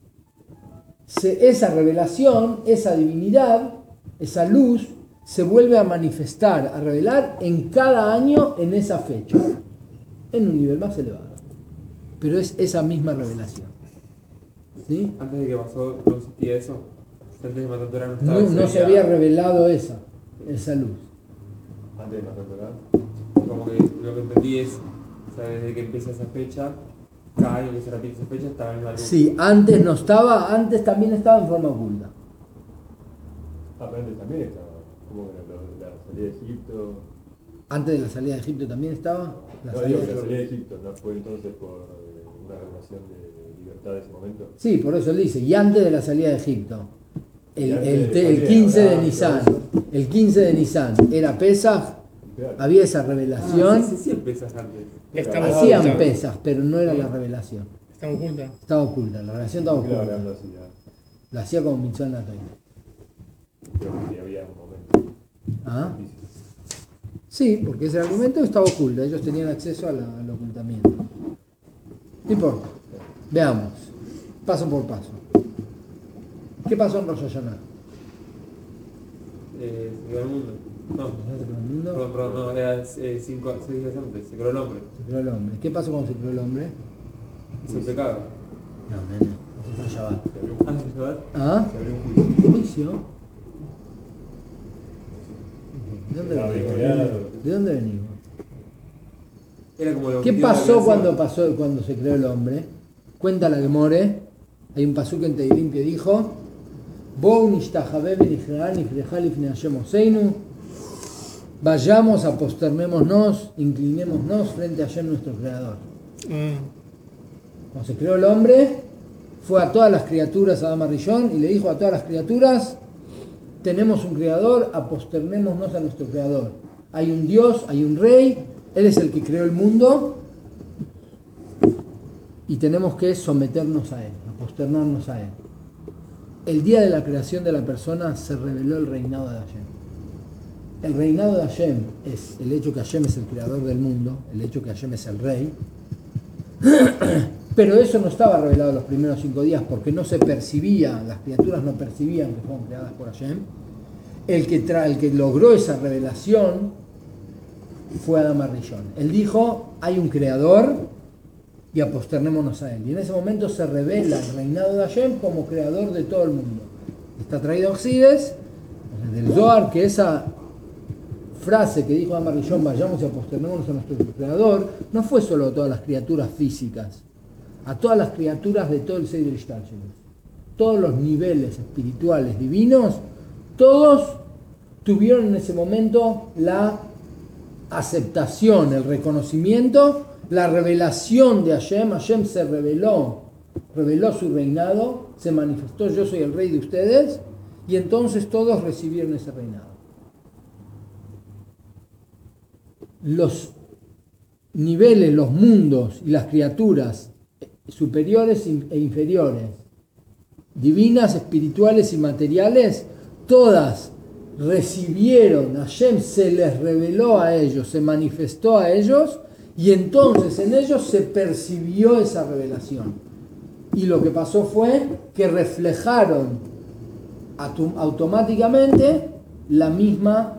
esa revelación, esa divinidad, esa luz, se vuelve a manifestar, a revelar en cada año en esa fecha, en un nivel más elevado. Pero es esa misma revelación. ¿Sí? Antes de que pasó, no existía eso. Antes de Matan Torah no estaba. No, no se había revelado esa, esa luz. Antes de Matan Torah. Como que lo que entendí es, o sea, desde que empieza esa fecha, cada año que se repite esa fecha estaba en la luz. Sí, antes no estaba, antes también estaba en forma oculta. Ah, pero antes también estaba. Como que la, la salida de Egipto. Antes de la salida de Egipto también estaba. La No, salida digo que de... la salida de Egipto no fue entonces por eh, una revelación de libertad de ese momento. Sí, por eso él dice, y antes de la salida de Egipto, el, Y antes el, de- el quince de ah, Nisan, claro. el quince de Nisan era Pesaj, Claro. había esa Ah, revelación, sí, sí, sí, empiezas antes. Estaba hacían oculta. Pesaj, pero no era la revelación, Está oculta. estaba oculta, la revelación estaba Claro, oculta, hablando así, ya. la hacía como mitzvah en la Torah. Creo que sí había un momento. ¿Ah? difícil. Sí, porque ese argumento estaba oculto, ellos tenían acceso a la- al ocultamiento. No importa, veamos, paso por paso. ¿Qué pasó en Rosh Hashanah? Eh, se creó el mundo. No, ¿Se creó el mundo? perdón, perdón, no, era eh, cinco, seis días antes, se creó el hombre. Se creó el hombre. ¿Qué pasó cuando se creó el hombre? Hizo el pecado. No, nene, eso fue Shabbat. Se abrió un Ah, juicio. ¿se Shabbat? ¿Ah? Se abrió un juicio. ¿Juicio? ¿De dónde Estaba venimos? vigorado. ¿De dónde venimos? Era como lo ¿Qué que dio la pasó creación. cuando pasó cuando se creó el hombre? Cuenta la Gemore. Hay un pasuk en Teilim que dijo: "Bou nishtachabe v'nifre'a nifre'a lifnei Hashem Oseinu". Vayamos, aposternémonos, inclinémonos frente a Hashem nuestro creador. Ah, Cuando se creó el hombre, fue a todas las criaturas a Adam Rishon y le dijo a todas las criaturas: tenemos un creador, aposternémonos a nuestro creador. Hay un Dios, hay un rey, él es el que creó el mundo y tenemos que someternos a él, aposternarnos a él. El día de la creación de la persona se reveló el reinado de Hashem. El reinado de Hashem es el hecho que Hashem es el creador del mundo, el hecho que Hashem es el rey. Pero eso no estaba revelado los primeros cinco días porque no se percibía, las criaturas no percibían que fueron creadas por Hashem. El que, tra el que logró esa revelación fue Adam Rishon. Él dijo: hay un creador y aposternémonos a él. Y en ese momento se revela el reinado de Hashem como creador de todo el mundo. Está traído Oxides, del Zohar, que esa frase que dijo Adam Rishon, vayamos y aposternémonos a nuestro creador, no fue solo a todas las criaturas físicas, a todas las criaturas de todo el Seder Ishtalshelus. Todos los niveles espirituales divinos, todos tuvieron en ese momento la aceptación, el reconocimiento, la revelación de Hashem. Hashem se reveló, reveló su reinado, se manifestó: yo soy el rey de ustedes, y entonces todos recibieron ese reinado. Los niveles, los mundos y las criaturas superiores e inferiores, divinas, espirituales y materiales, todas recibieron, Hashem se les reveló a ellos, se manifestó a ellos, y entonces en ellos se percibió esa revelación. Y lo que pasó fue que reflejaron automáticamente la misma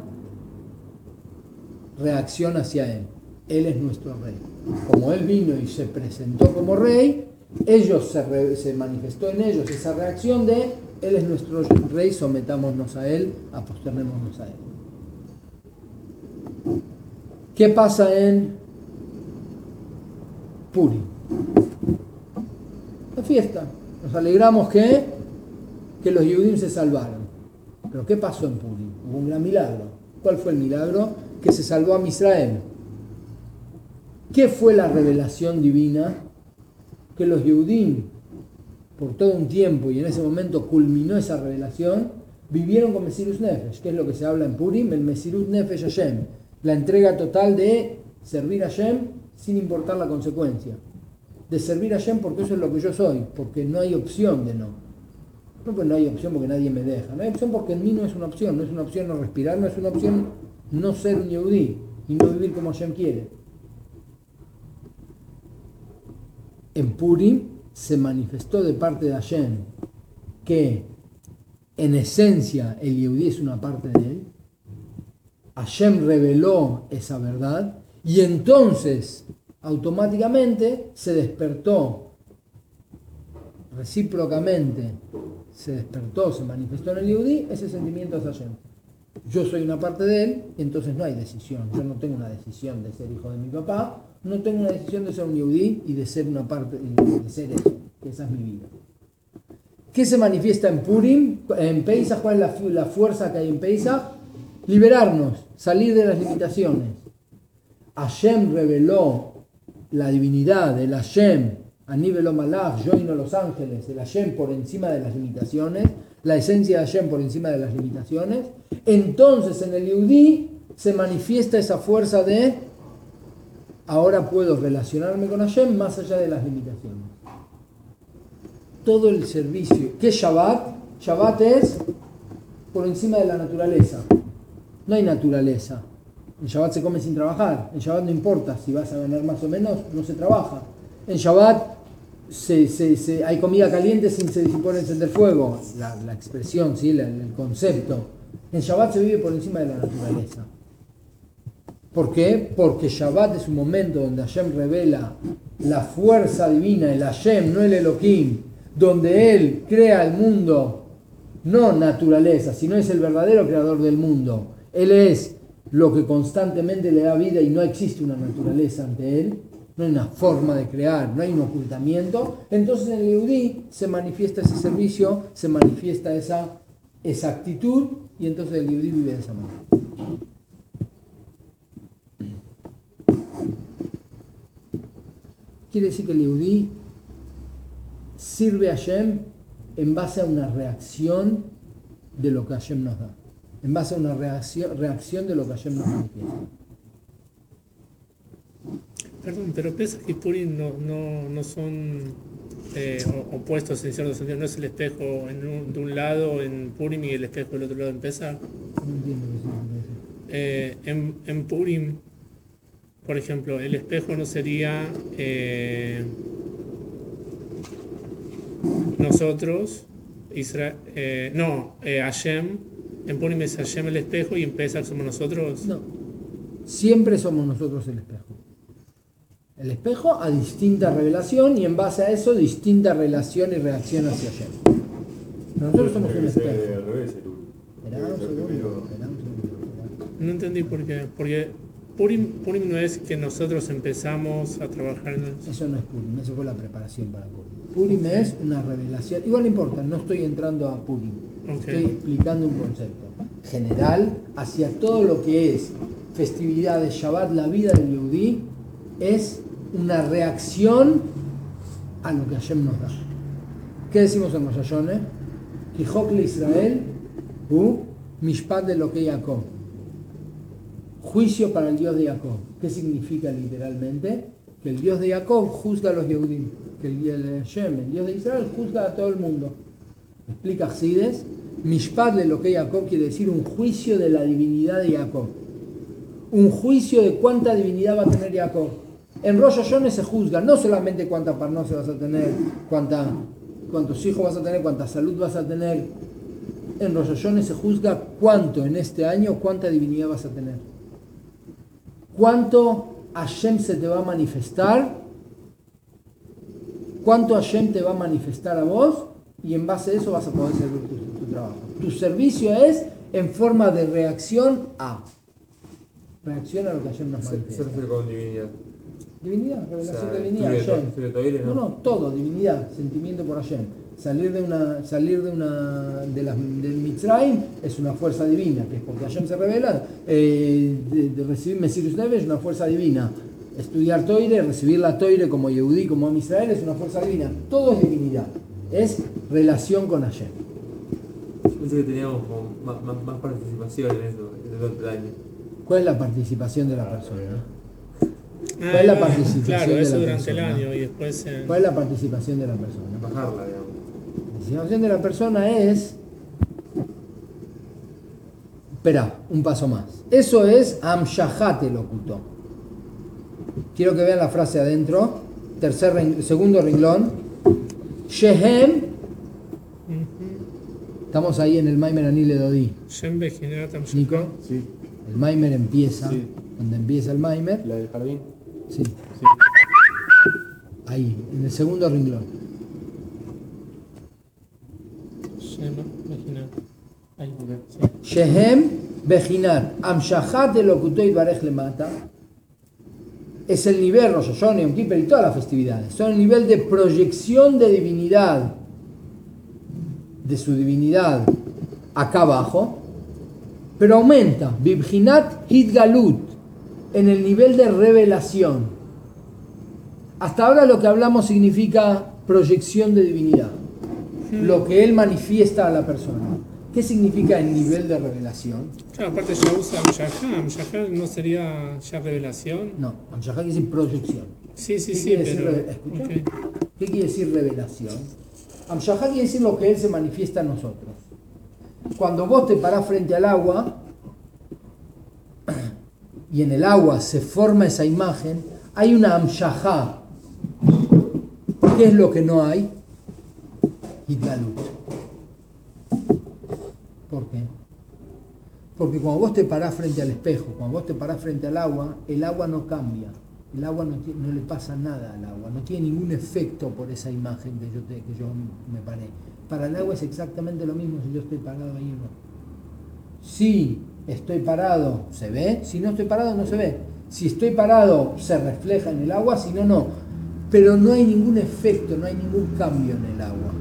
reacción hacia él. Él es nuestro rey. Como él vino y se presentó como rey, ellos se, re, se manifestó en ellos esa reacción de: él es nuestro rey, sometámonos a él, aposternémonos a él. ¿Qué pasa en Purim. La fiesta. Nos alegramos que, que los Yehudim se salvaron. Pero ¿qué pasó en Purim? Hubo un gran milagro. ¿Cuál fue el milagro? Que se salvó a Israel. ¿Qué fue la revelación divina? Que los Yehudim, por todo un tiempo, y en ese momento culminó esa revelación, vivieron con Mesirut Nefesh, que es lo que se habla en Purim, el Mesirut Nefesh Hashem, la entrega total de servir a Hashem sin importar la consecuencia. De servir a Hashem porque eso es lo que yo soy, porque no hay opción de no. No porque no hay opción porque nadie me deja, no hay opción porque en mí no es una opción, no es una opción no respirar, no es una opción no ser un Yehudí y no vivir como Hashem quiere. En Purim se manifestó de parte de Hashem que en esencia el Yehudí es una parte de él. Hashem reveló esa verdad y entonces automáticamente se despertó recíprocamente, se despertó, se manifestó en el Yehudí ese sentimiento de Hashem. Yo soy una parte de él, entonces no hay decisión. Yo no tengo una decisión de ser hijo de mi papá, no tengo una decisión de ser un Yehudí y de ser una parte, de ser eso, que esa es mi vida. ¿Qué se manifiesta en Purim? En Pesach, ¿cuál es la, la fuerza que hay en Pesach? Liberarnos, salir de las limitaciones. Hashem reveló la divinidad, el Hashem, Aníbelo Malach, yo y no los ángeles, el Hashem por encima de las limitaciones, la esencia de Hashem por encima de las limitaciones. Entonces en el Yehudí se manifiesta esa fuerza de ahora puedo relacionarme con Hashem más allá de las limitaciones. Todo el servicio. ¿Qué es Shabbat? Shabbat es por encima de la naturaleza. No hay naturaleza. En Shabbat se come sin trabajar. En Shabbat no importa si vas a ganar más o menos, no se trabaja. En Shabbat se, se, se, hay comida caliente sin se pone a encender fuego. La, la expresión, ¿sí? La, el concepto. En Shabbat se vive por encima de la naturaleza. ¿Por qué? Porque Shabbat es un momento donde Hashem revela la fuerza divina, el Hashem, no el Elohim, donde Él crea el mundo, no naturaleza, sino es el verdadero creador del mundo. Él es lo que constantemente le da vida y no existe una naturaleza ante Él, no hay una forma de crear, no hay un ocultamiento. Entonces en el Yehudí se manifiesta ese servicio, se manifiesta esa, esa actitud y entonces el Yehudí vive de esa manera. Quiere decir que el Yehudí sirve a Hashem en base a una reacción de lo que Hashem nos da. En base a una reacción, reacción de lo que Hashem nos manifiesta. Perdón, pero Pesach y Purim no, no, no son eh, opuestos en cierto sentido. ¿No es el espejo en un, de un lado en Purim y el espejo del otro lado en Pesach? No entiendo qué eh, en, en Purim, por ejemplo, el espejo no sería eh, nosotros, Israel, eh, no, eh, Hashem. En Purim es Hashem el espejo y en Pesach somos nosotros. No, siempre somos nosotros el espejo. El espejo a distinta revelación y en base a eso distinta relación y reacción hacia Hashem. Nosotros somos un espejo. Al revés, el Esperá un segundo, esperá un segundo. No entendí por qué. Porque Purim, Purim no es que nosotros empezamos a trabajar en eso. Eso no es Purim, eso fue la preparación para Purim. Purim es una revelación. Igual no importa, no estoy entrando a Purim. Okay. Estoy explicando un concepto general hacia todo lo que es festividad de Shabbat, la vida del Yehudí es una reacción a lo que Hashem nos da. ¿Qué decimos en Rosh Hashanah? Kijok le Israel u mishpat de lo que Jacob. Juicio para el Dios de Jacob. ¿Qué significa literalmente? Que el Dios de Jacob juzga a los Yehudim, que el Dios de Hashem, el Dios de Israel, juzga a todo el mundo. Explica Chassidus, Mishpat de lo que Jacob quiere decir un juicio de la divinidad de Jacob. Un juicio de cuánta divinidad va a tener Jacob. En Rosh Hashanah se juzga no solamente cuánta parnose vas a tener, cuánta, cuántos hijos vas a tener, cuánta salud vas a tener. En Rosh Hashanah se juzga cuánto en este año, cuánta divinidad vas a tener. Cuánto Hashem se te va a manifestar, cuánto Hashem te va a manifestar a vos. Y en base a eso vas a poder servir tu, tu trabajo. Tu servicio es en forma de reacción a. Reacción a lo que ayer nos manifiesta. Se refiere con divinidad. Divinidad, revelación O sea, de divinidad, estudio- Hashem. estudio Toire, No, ¿no? no, todo, divinidad, sentimiento por Hashem. Salir de una, salir de una, de las, del Mitzrayim es una fuerza divina, que es porque Hashem se revela. Eh, de, de recibir Mesirus Nefesh es una fuerza divina. Estudiar Toire, recibir la Toire como Yehudí, como Am Israel es una fuerza divina. Todo es divinidad, es relación con Hashem. Pensé que teníamos como más, más, más participación en eso, en el otro año. ¿Cuál es la participación de la persona? Ah, ¿Cuál es la ah, participación Claro, de eso la durante persona? el año y después en... ¿Cuál es la participación de la persona? Bajarla, digamos. La participación de la persona es... Espera, un paso más. Eso es Amshahat el oculto. Quiero que vean la frase adentro. Tercer, ren- segundo renglón. Shehem. Ujú. Estamos ahí en el Maimer Anile Dodi. Shem Bejinat Am Nico, Shachar. Sí, el Maimer empieza. Sí. Donde empieza el Maimer. la del jardín. Sí, Sí. ahí, en el segundo renglón. Shem Bejinat. Ahí. Sí. Shehem Bejinat Amshahat el oculto y Barej Lemata. Es el nivel Rosh Hashanah, Yom Kippur y todas las festividades. Son el nivel de proyección de divinidad, de su divinidad acá abajo, pero aumenta, Bibhinat Hitgalut, en el nivel de revelación. Hasta ahora lo que hablamos significa proyección de divinidad, lo que él manifiesta a la persona. ¿Qué significa el nivel de revelación? Claro, aparte ya usa Amshachar. Amshachar no sería ya revelación. No, Amshachar quiere decir proyección. Sí, sí, ¿Qué sí, quiere decir pero... re- escucha? ok. ¿Qué quiere decir revelación? Amshachar quiere decir lo que él se manifiesta a nosotros. Cuando vos te parás frente al agua y en el agua se forma esa imagen, hay una Amshachar. ¿Qué es lo que no hay? Hitgalut. ¿Por qué? Porque cuando vos te parás frente al espejo, cuando vos te parás frente al agua, el agua no cambia. El agua no, tiene- no le pasa nada al agua, no tiene ningún efecto por esa imagen que yo, te- que yo me paré. Para el agua es exactamente lo mismo si yo estoy parado ahí o no. Si estoy parado, se ve. Si no estoy parado, no se ve. Si estoy parado, se refleja en el agua, si no, no. Pero no hay ningún efecto, no hay ningún cambio en el agua.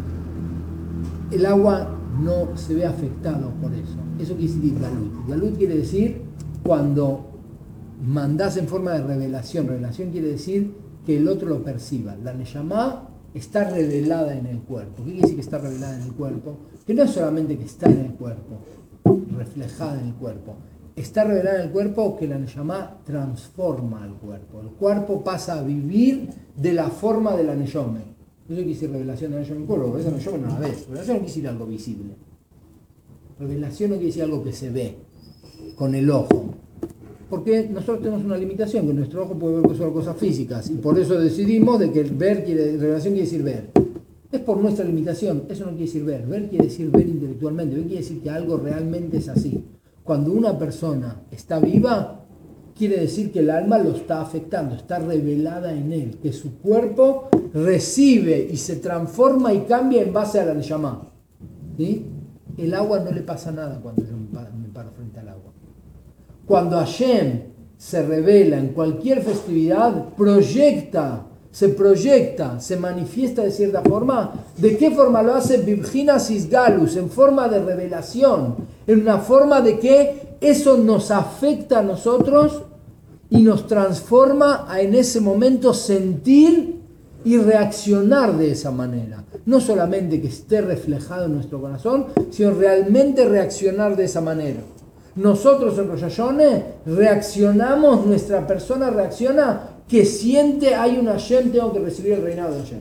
El agua no se ve afectado por eso. Eso quiere decir Galut. Galut quiere decir cuando mandás en forma de revelación. Revelación quiere decir que el otro lo perciba. La Neshama está revelada en el cuerpo. ¿Qué quiere decir que está revelada en el cuerpo? Que no es solamente que está en el cuerpo, reflejada en el cuerpo. Está revelada en el cuerpo que la Neshama transforma al cuerpo. El cuerpo pasa a vivir de la forma de la Neshome. Eso quiere decir revelación de la Neshome en el cuerpo, porque esa Neshome no la ves. Revelación no quiere decir algo visible. Revelación no quiere decir algo que se ve con el ojo. Porque nosotros tenemos una limitación, que nuestro ojo puede ver solo cosas físicas. Y por eso decidimos de que el ver quiere, revelación quiere decir ver. Es por nuestra limitación, eso no quiere decir ver. Ver quiere decir ver intelectualmente, ver quiere decir que algo realmente es así. Cuando una persona está viva, quiere decir que el alma lo está afectando, está revelada en él, que su cuerpo recibe y se transforma y cambia en base a la Neshama. ¿Sí? El agua no le pasa nada cuando yo me paro, me paro frente al agua. Cuando Hashem se revela en cualquier festividad, proyecta, se proyecta, se manifiesta de cierta forma. ¿De qué forma lo hace? Bibhinas Isgalus, en forma de revelación, en una forma de que eso nos afecta a nosotros y nos transforma a en ese momento sentir y reaccionar de esa manera. No solamente que esté reflejado en nuestro corazón, sino realmente reaccionar de esa manera. Nosotros en Rosh Hashanah reaccionamos, nuestra persona reacciona que siente hay un Hashem, tengo que recibir el reinado de Hashem.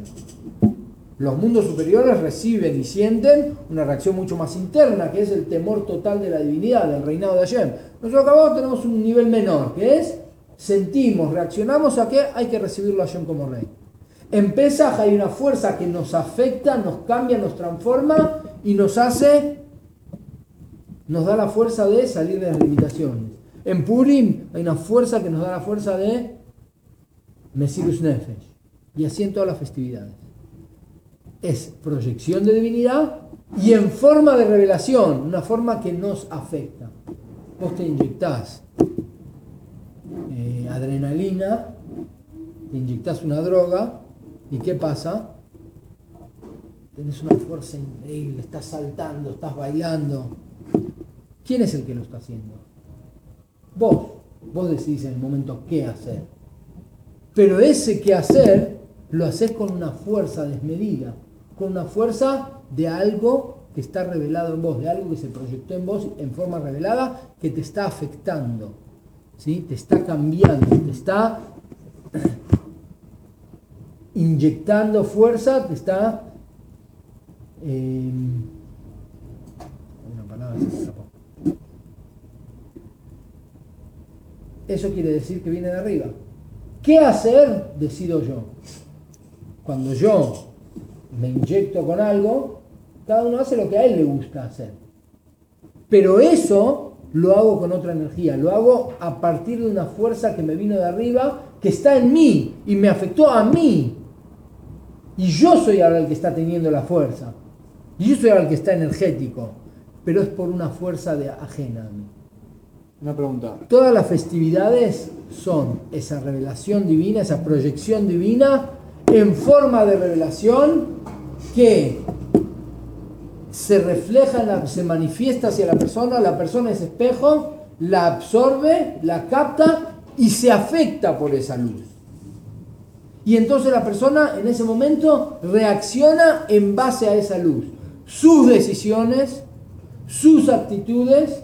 Los mundos superiores reciben y sienten una reacción mucho más interna, que es el temor total de la divinidad, del reinado de Hashem. Nosotros acá abajo tenemos un nivel menor, que es sentimos, reaccionamos a que hay que recibirlo a Hashem como rey. En Pesaj hay una fuerza que nos afecta, nos cambia, nos transforma y nos hace, nos da la fuerza de salir de las limitaciones. En Purim hay una fuerza que nos da la fuerza de Mesirus Nefesh. Y así en todas las festividades. Es proyección de divinidad y en forma de revelación, una forma que nos afecta. Vos te inyectás eh, adrenalina te inyectas una droga y ¿qué pasa? Tenés una fuerza increíble, estás saltando, estás bailando. ¿Quién es el que lo está haciendo? Vos. Vos decidís en el momento qué hacer. Pero ese qué hacer lo haces con una fuerza desmedida, con una fuerza de algo que está revelado en vos, de algo que se proyectó en vos en forma revelada, que te está afectando, ¿sí? Te está cambiando, te está inyectando fuerza, te está... Eh, una palabra se me escapó. Eso quiere decir que viene de arriba. ¿Qué hacer? Decido yo. Cuando yo me inyecto con algo, cada uno hace lo que a él le gusta hacer. Pero eso lo hago con otra energía, lo hago a partir de una fuerza que me vino de arriba, que está en mí y me afectó a mí. Y yo soy ahora el que está teniendo la fuerza. Y yo soy ahora el que está energético. Pero es por una fuerza de ajena a mí. Una pregunta. Todas las festividades son esa revelación divina, esa proyección divina en forma de revelación que se refleja, en la, se manifiesta hacia la persona, la persona es espejo, la absorbe, la capta y se afecta por esa luz. Y entonces la persona en ese momento reacciona en base a esa luz. Sus decisiones, sus actitudes.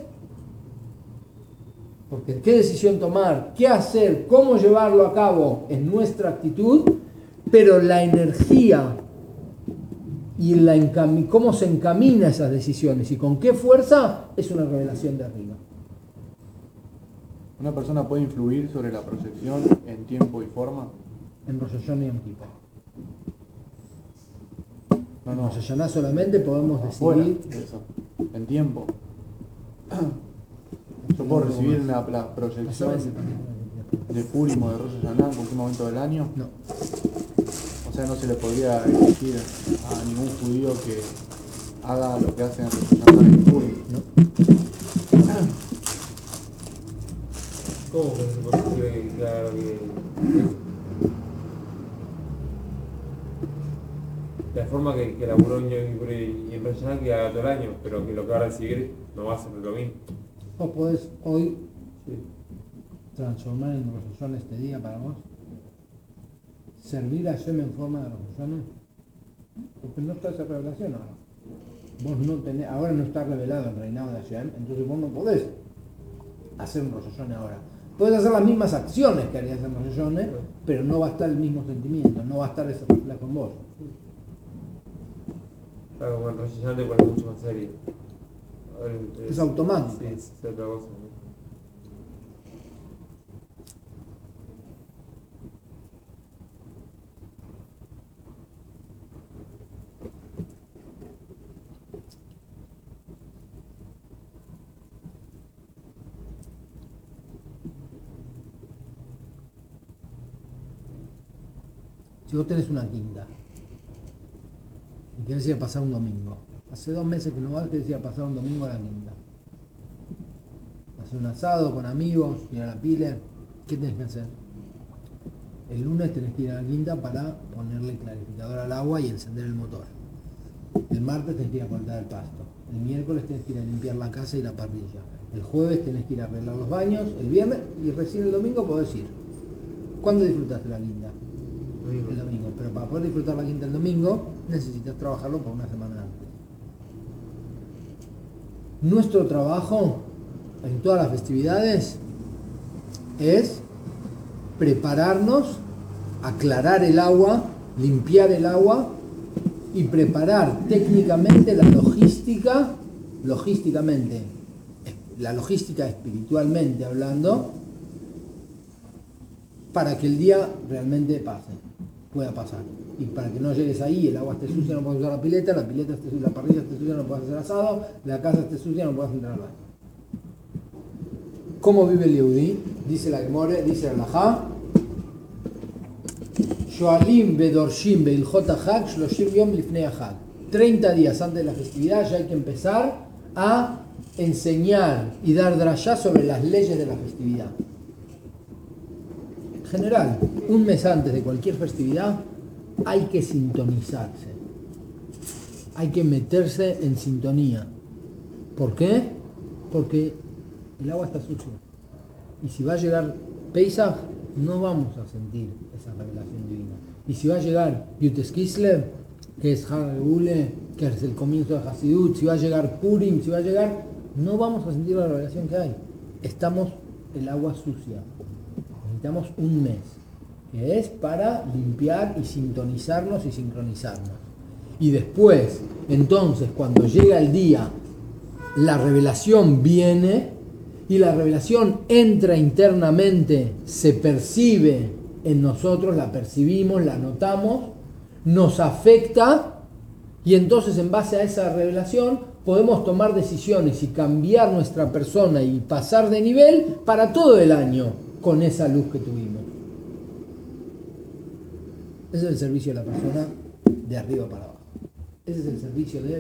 Porque qué decisión tomar, qué hacer, cómo llevarlo a cabo es nuestra actitud, pero la energía y la encam- cómo se encamina esas decisiones y con qué fuerza es una revelación de arriba. ¿Una persona puede influir sobre la proyección en tiempo y forma? En Rosh Hashanah y en Kippur. No, En no. Rosh Hashanah solamente podemos Afuera decidir. de eso. En tiempo. Yo puedo recibir la, la proyección de Purim o de Rosh Hashanah en cualquier momento del año. No. O sea, no se le podría exigir a ningún judío que haga lo que hace en Rosh Hashanah y Purim. No. ¿Cómo que es posible? Claro que... La forma que, que laburó en Yom Kippur y en Rosh Hashanah que haga todo el año, pero que lo que va a recibir no va a ser lo mismo. Vos podés hoy Sí. transformar en Rosh Hashanah este día para vos. Servir a Hashem en forma de Rosh Hashanah. Porque no está esa revelación ahora. Vos no tenés, ahora no está revelado el reinado de Hashem, entonces vos no podés hacer un Rosh Hashanah ahora. Podés hacer las mismas acciones que harías en Rosh Hashanah, pero no va a estar el mismo sentimiento, no va a estar ese reflejo en vos. Claro, bueno, Rosh Hashanah te parece mucho más serio. Ahora, Es automático. Sí, es otra cosa, ¿no? Si vos tenés una quinta y querés ir a pasar un domingo, hace dos meses que no vas, querés ir a pasar un domingo a la quinta, hacer un asado con amigos, ir a la pila, ¿qué tenés que hacer? El lunes tenés que ir a la quinta para ponerle clarificador al agua y encender el motor. El martes tenés que ir a cortar el pasto. El miércoles tenés que ir a limpiar la casa y la parrilla. El jueves tenés que ir a arreglar los baños. El viernes y recién el domingo podés ir. ¿Cuándo disfrutaste la quinta? El domingo. Pero para poder disfrutar la quinta el domingo necesitas trabajarlo por una semana antes. Nuestro trabajo en todas las festividades es prepararnos, aclarar el agua, limpiar el agua y preparar técnicamente la logística, logísticamente, la logística espiritualmente hablando, para que el día realmente pase, pueda pasar. Y para que no llegues ahí, el agua esté sucia, no puedes usar la pileta, la pileta esté sucia, la parrilla esté sucia, no puedes hacer asado, la casa esté sucia, no puedes entrar al baño. ¿Cómo vive el Yehudí? Dice la Gemore, dice la Halajá, Shoalim bedorshim beilhot hag shloshim yom lifnei hag. treinta días antes de la festividad ya hay que empezar a enseñar y dar drashá sobre las leyes de la festividad. general, un mes antes de cualquier festividad, hay que sintonizarse. Hay que meterse en sintonía. ¿Por qué? Porque el agua está sucia. Y si va a llegar Pesach, no vamos a sentir esa revelación divina. Y si va a llegar Yutes Kislev, que es Hagule, que es el comienzo de Hasidut, si va a llegar Purim, si va a llegar, no vamos a sentir la revelación que hay. Estamos el agua sucia. Necesitamos un mes, que es para limpiar y sintonizarnos y sincronizarnos. Y después, entonces, cuando llega el día, la revelación viene y la revelación entra internamente, se percibe en nosotros, la percibimos, la notamos, nos afecta y entonces en base a esa revelación podemos tomar decisiones y cambiar nuestra persona y pasar de nivel para todo el año con esa luz que tuvimos. Ese es el servicio de la persona de arriba para abajo. Ese es el servicio de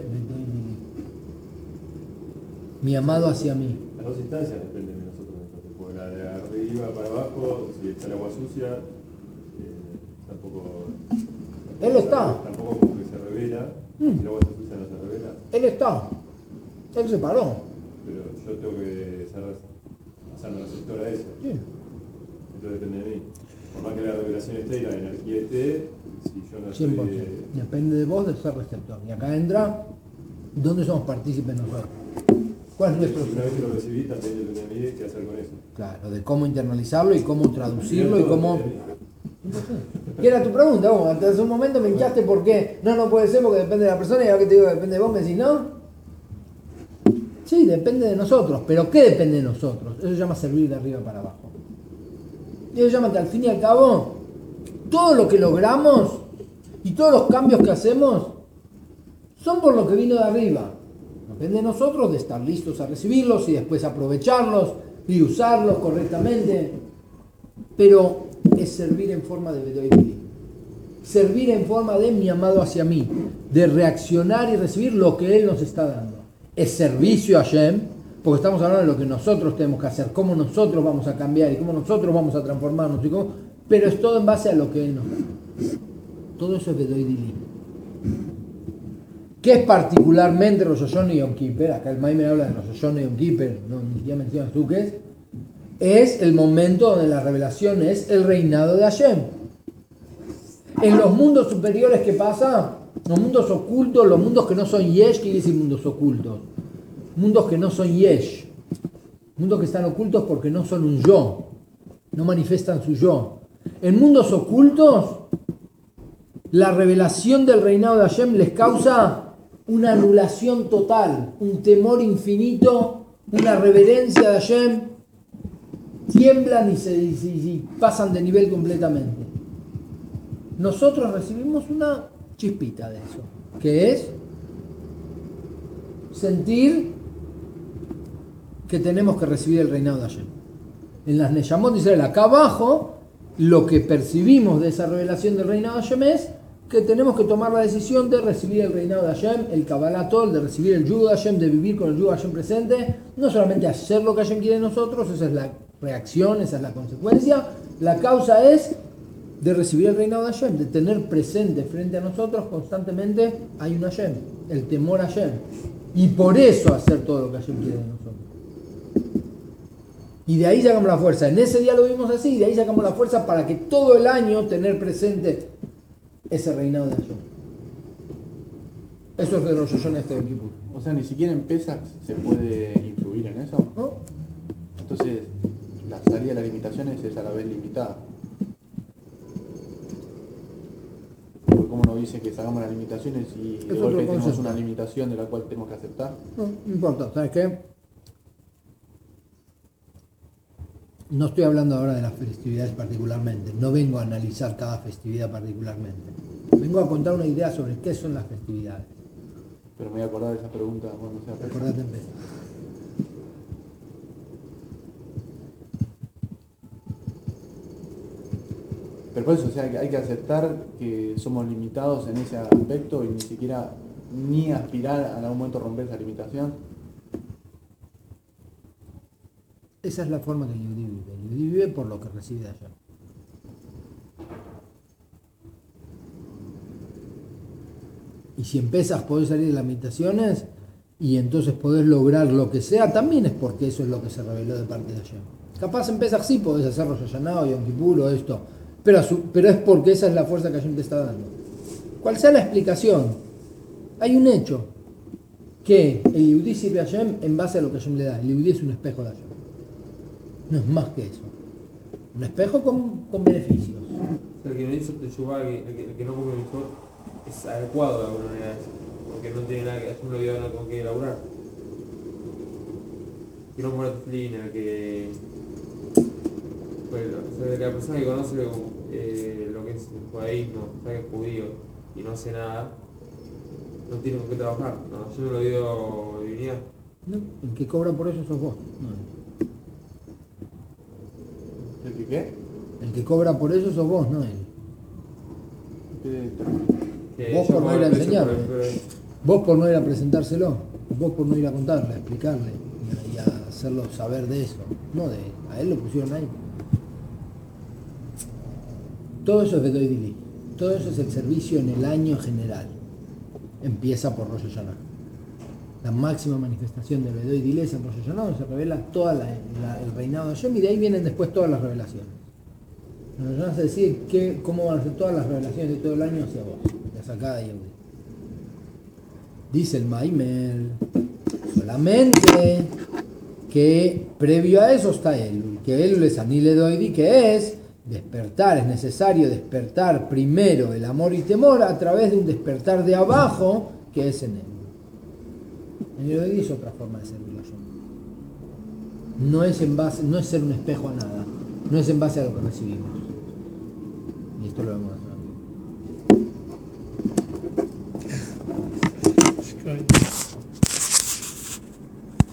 mi amado hacia mí. Las dos instancias dependen de nosotros, entonces, porque la de arriba para abajo, si está el agua sucia, eh, tampoco... Él está. Tampoco como que se revela, Mm. si el agua está sucia no se revela, Él está. Él se paró. pero yo tengo que ser, hacerme receptor a eso. Sí. Entonces depende de mí. Por más que la revelación esté y la energía esté, si yo no cien por estoy... ciento. eh, Depende de vos de ser receptor. Y acá entra, ¿dónde somos partícipes nosotros? ¿Cuál es nuestro? Una vez que lo recibí, también depende de mí qué hacer con eso. Claro, de cómo internalizarlo y cómo traducirlo y cómo... Depende de mí. ¿Qué era tu pregunta? Vos, hasta hace un momento me hinchaste por qué. No, no puede ser porque depende de la persona y ahora que te digo que depende de vos me decís, ¿no? Sí, depende de nosotros. ¿Pero qué depende de nosotros? Eso se llama servir de arriba para abajo. Y eso llama que al fin y al cabo, todo lo que logramos y todos los cambios que hacemos son por lo que vino de arriba. Depende de nosotros de estar listos a recibirlos y después aprovecharlos y usarlos correctamente. Pero es servir en forma de Bedoili. Servir en forma de mi amado hacia mí. De reaccionar y recibir lo que Él nos está dando. Es servicio a Hashem, porque estamos hablando de lo que nosotros tenemos que hacer, cómo nosotros vamos a cambiar y cómo nosotros vamos a transformarnos. Y cómo, pero es todo en base a lo que Él nos da. Todo eso es Bedoili. ¿Qué es particularmente Rosh Hashanah y Yom Kippur? Acá el Maimer habla de Rosh Hashanah y Yom Kippur, no, ni siquiera mencionas tú qué es. Es el momento donde la revelación es el reinado de Hashem. En los mundos superiores, ¿qué pasa? Los mundos ocultos, los mundos que no son Yesh, ¿qué quiere decir mundos ocultos? Mundos que no son Yesh. Mundos que están ocultos porque no son un yo. No manifiestan su yo. En mundos ocultos, la revelación del reinado de Hashem les causa una anulación total, un temor infinito, una reverencia de Hashem. Tiemblan y se y, y pasan de nivel completamente. Nosotros recibimos una chispita de eso, que es sentir que tenemos que recibir el reinado de Hashem. En las Neyamot de Israel, acá abajo, lo que percibimos de esa revelación del reinado de Hashem es que tenemos que tomar la decisión de recibir el reinado de Hashem, el Kabbalah Tol, de recibir el yugo de Hashem, de vivir con el yugo de Hashem presente, no solamente hacer lo que Hashem quiere de nosotros, esa es la reacción, esa es la consecuencia, la causa es de recibir el reinado de Hashem, de tener presente frente a nosotros constantemente hay un Hashem, el temor a Hashem, y por eso hacer todo lo que Hashem quiere de nosotros. Y de ahí sacamos la fuerza. En ese día lo vimos así, y de ahí sacamos la fuerza para que todo el año tener presente ese reinado de Hashem. Eso es de Rosh Hashanah este Yom Kippur. O sea, ni siquiera en Pesach se puede influir en eso. ¿No? Entonces, la salida de las limitaciones es a la vez limitada. Porque como nos dice que sacamos las limitaciones y Es de otro golpe tenemos concepto. una limitación de la cual tenemos que aceptar. No, no importa, ¿sabes qué? No estoy hablando ahora de las festividades particularmente, no vengo a analizar cada festividad particularmente. Vengo a contar una idea sobre qué son las festividades. Pero me voy a acordar de esa pregunta cuando sea Pesach. Acordate en Pesach. Pero por eso, o sea, que hay que aceptar que somos limitados en ese aspecto y ni siquiera ni aspirar a algún momento a romper esa limitación. Esa es la forma que el Yehudí vive. El Yehudí vive por lo que recibe de allá. Y si en Pesaj podés salir de las meditaciones y entonces podés lograr lo que sea, también es porque eso es lo que se reveló de parte de Hashem. Capaz en Pesaj sí podés hacer Rosh Hashanah o Yom Kippur o esto, pero, su, pero es porque esa es la fuerza que Hashem te está dando. Cual sea la explicación, hay un hecho, que el Yehudí sirve a Hashem en base a lo que Hashem le da. El Yehudí es un espejo de Hashem. No es más que eso. Un espejo con, con beneficios. O sea, el que no hizo Teshuvah, el que, el que no come mejor, es adecuado de alguna manera, porque no tiene nada que hacer, una vida con que elaborar. Que no muera teflina, que... Pues, o sea, que la persona que conoce eh, lo que es el judaísmo, sabe que es judío y no hace nada, no tiene con qué trabajar. No, yo no lo digo divinidad. No, el que cobra por eso sos vos. No. ¿El que qué? El que cobra por eso sos vos, no él. ¿Qué? Que Vos yo por no cobro ir a el precio enseñarle. por el- Vos por no ir a presentárselo. Vos por no ir a contarle, a explicarle y a, y a hacerlo saber de eso. No de él. A él lo pusieron ahí. Todo eso es Bedoy Dili. Todo eso es el servicio en el año general. Empieza por Rosh Hashanah. La máxima manifestación de Bedoy Dili es en Rosh Hashanah, donde se revela todo el reinado de Hashem y de ahí vienen después todas las revelaciones. Nos vas a decir que, cómo van a ser todas las revelaciones de todo el año hacia vos, hacia cada Yehudi. Dice el Maimel, solamente que previo a eso está Elul, que Elul es Anile Doidi, que es despertar, es necesario despertar primero el amor y temor a través de un despertar de abajo que es en Elul. El Doidi es otra forma de servirlo yo. No es en base, no es ser un espejo a nada, no es en base a lo que recibimos. Y esto lo vamos a hacer. Right.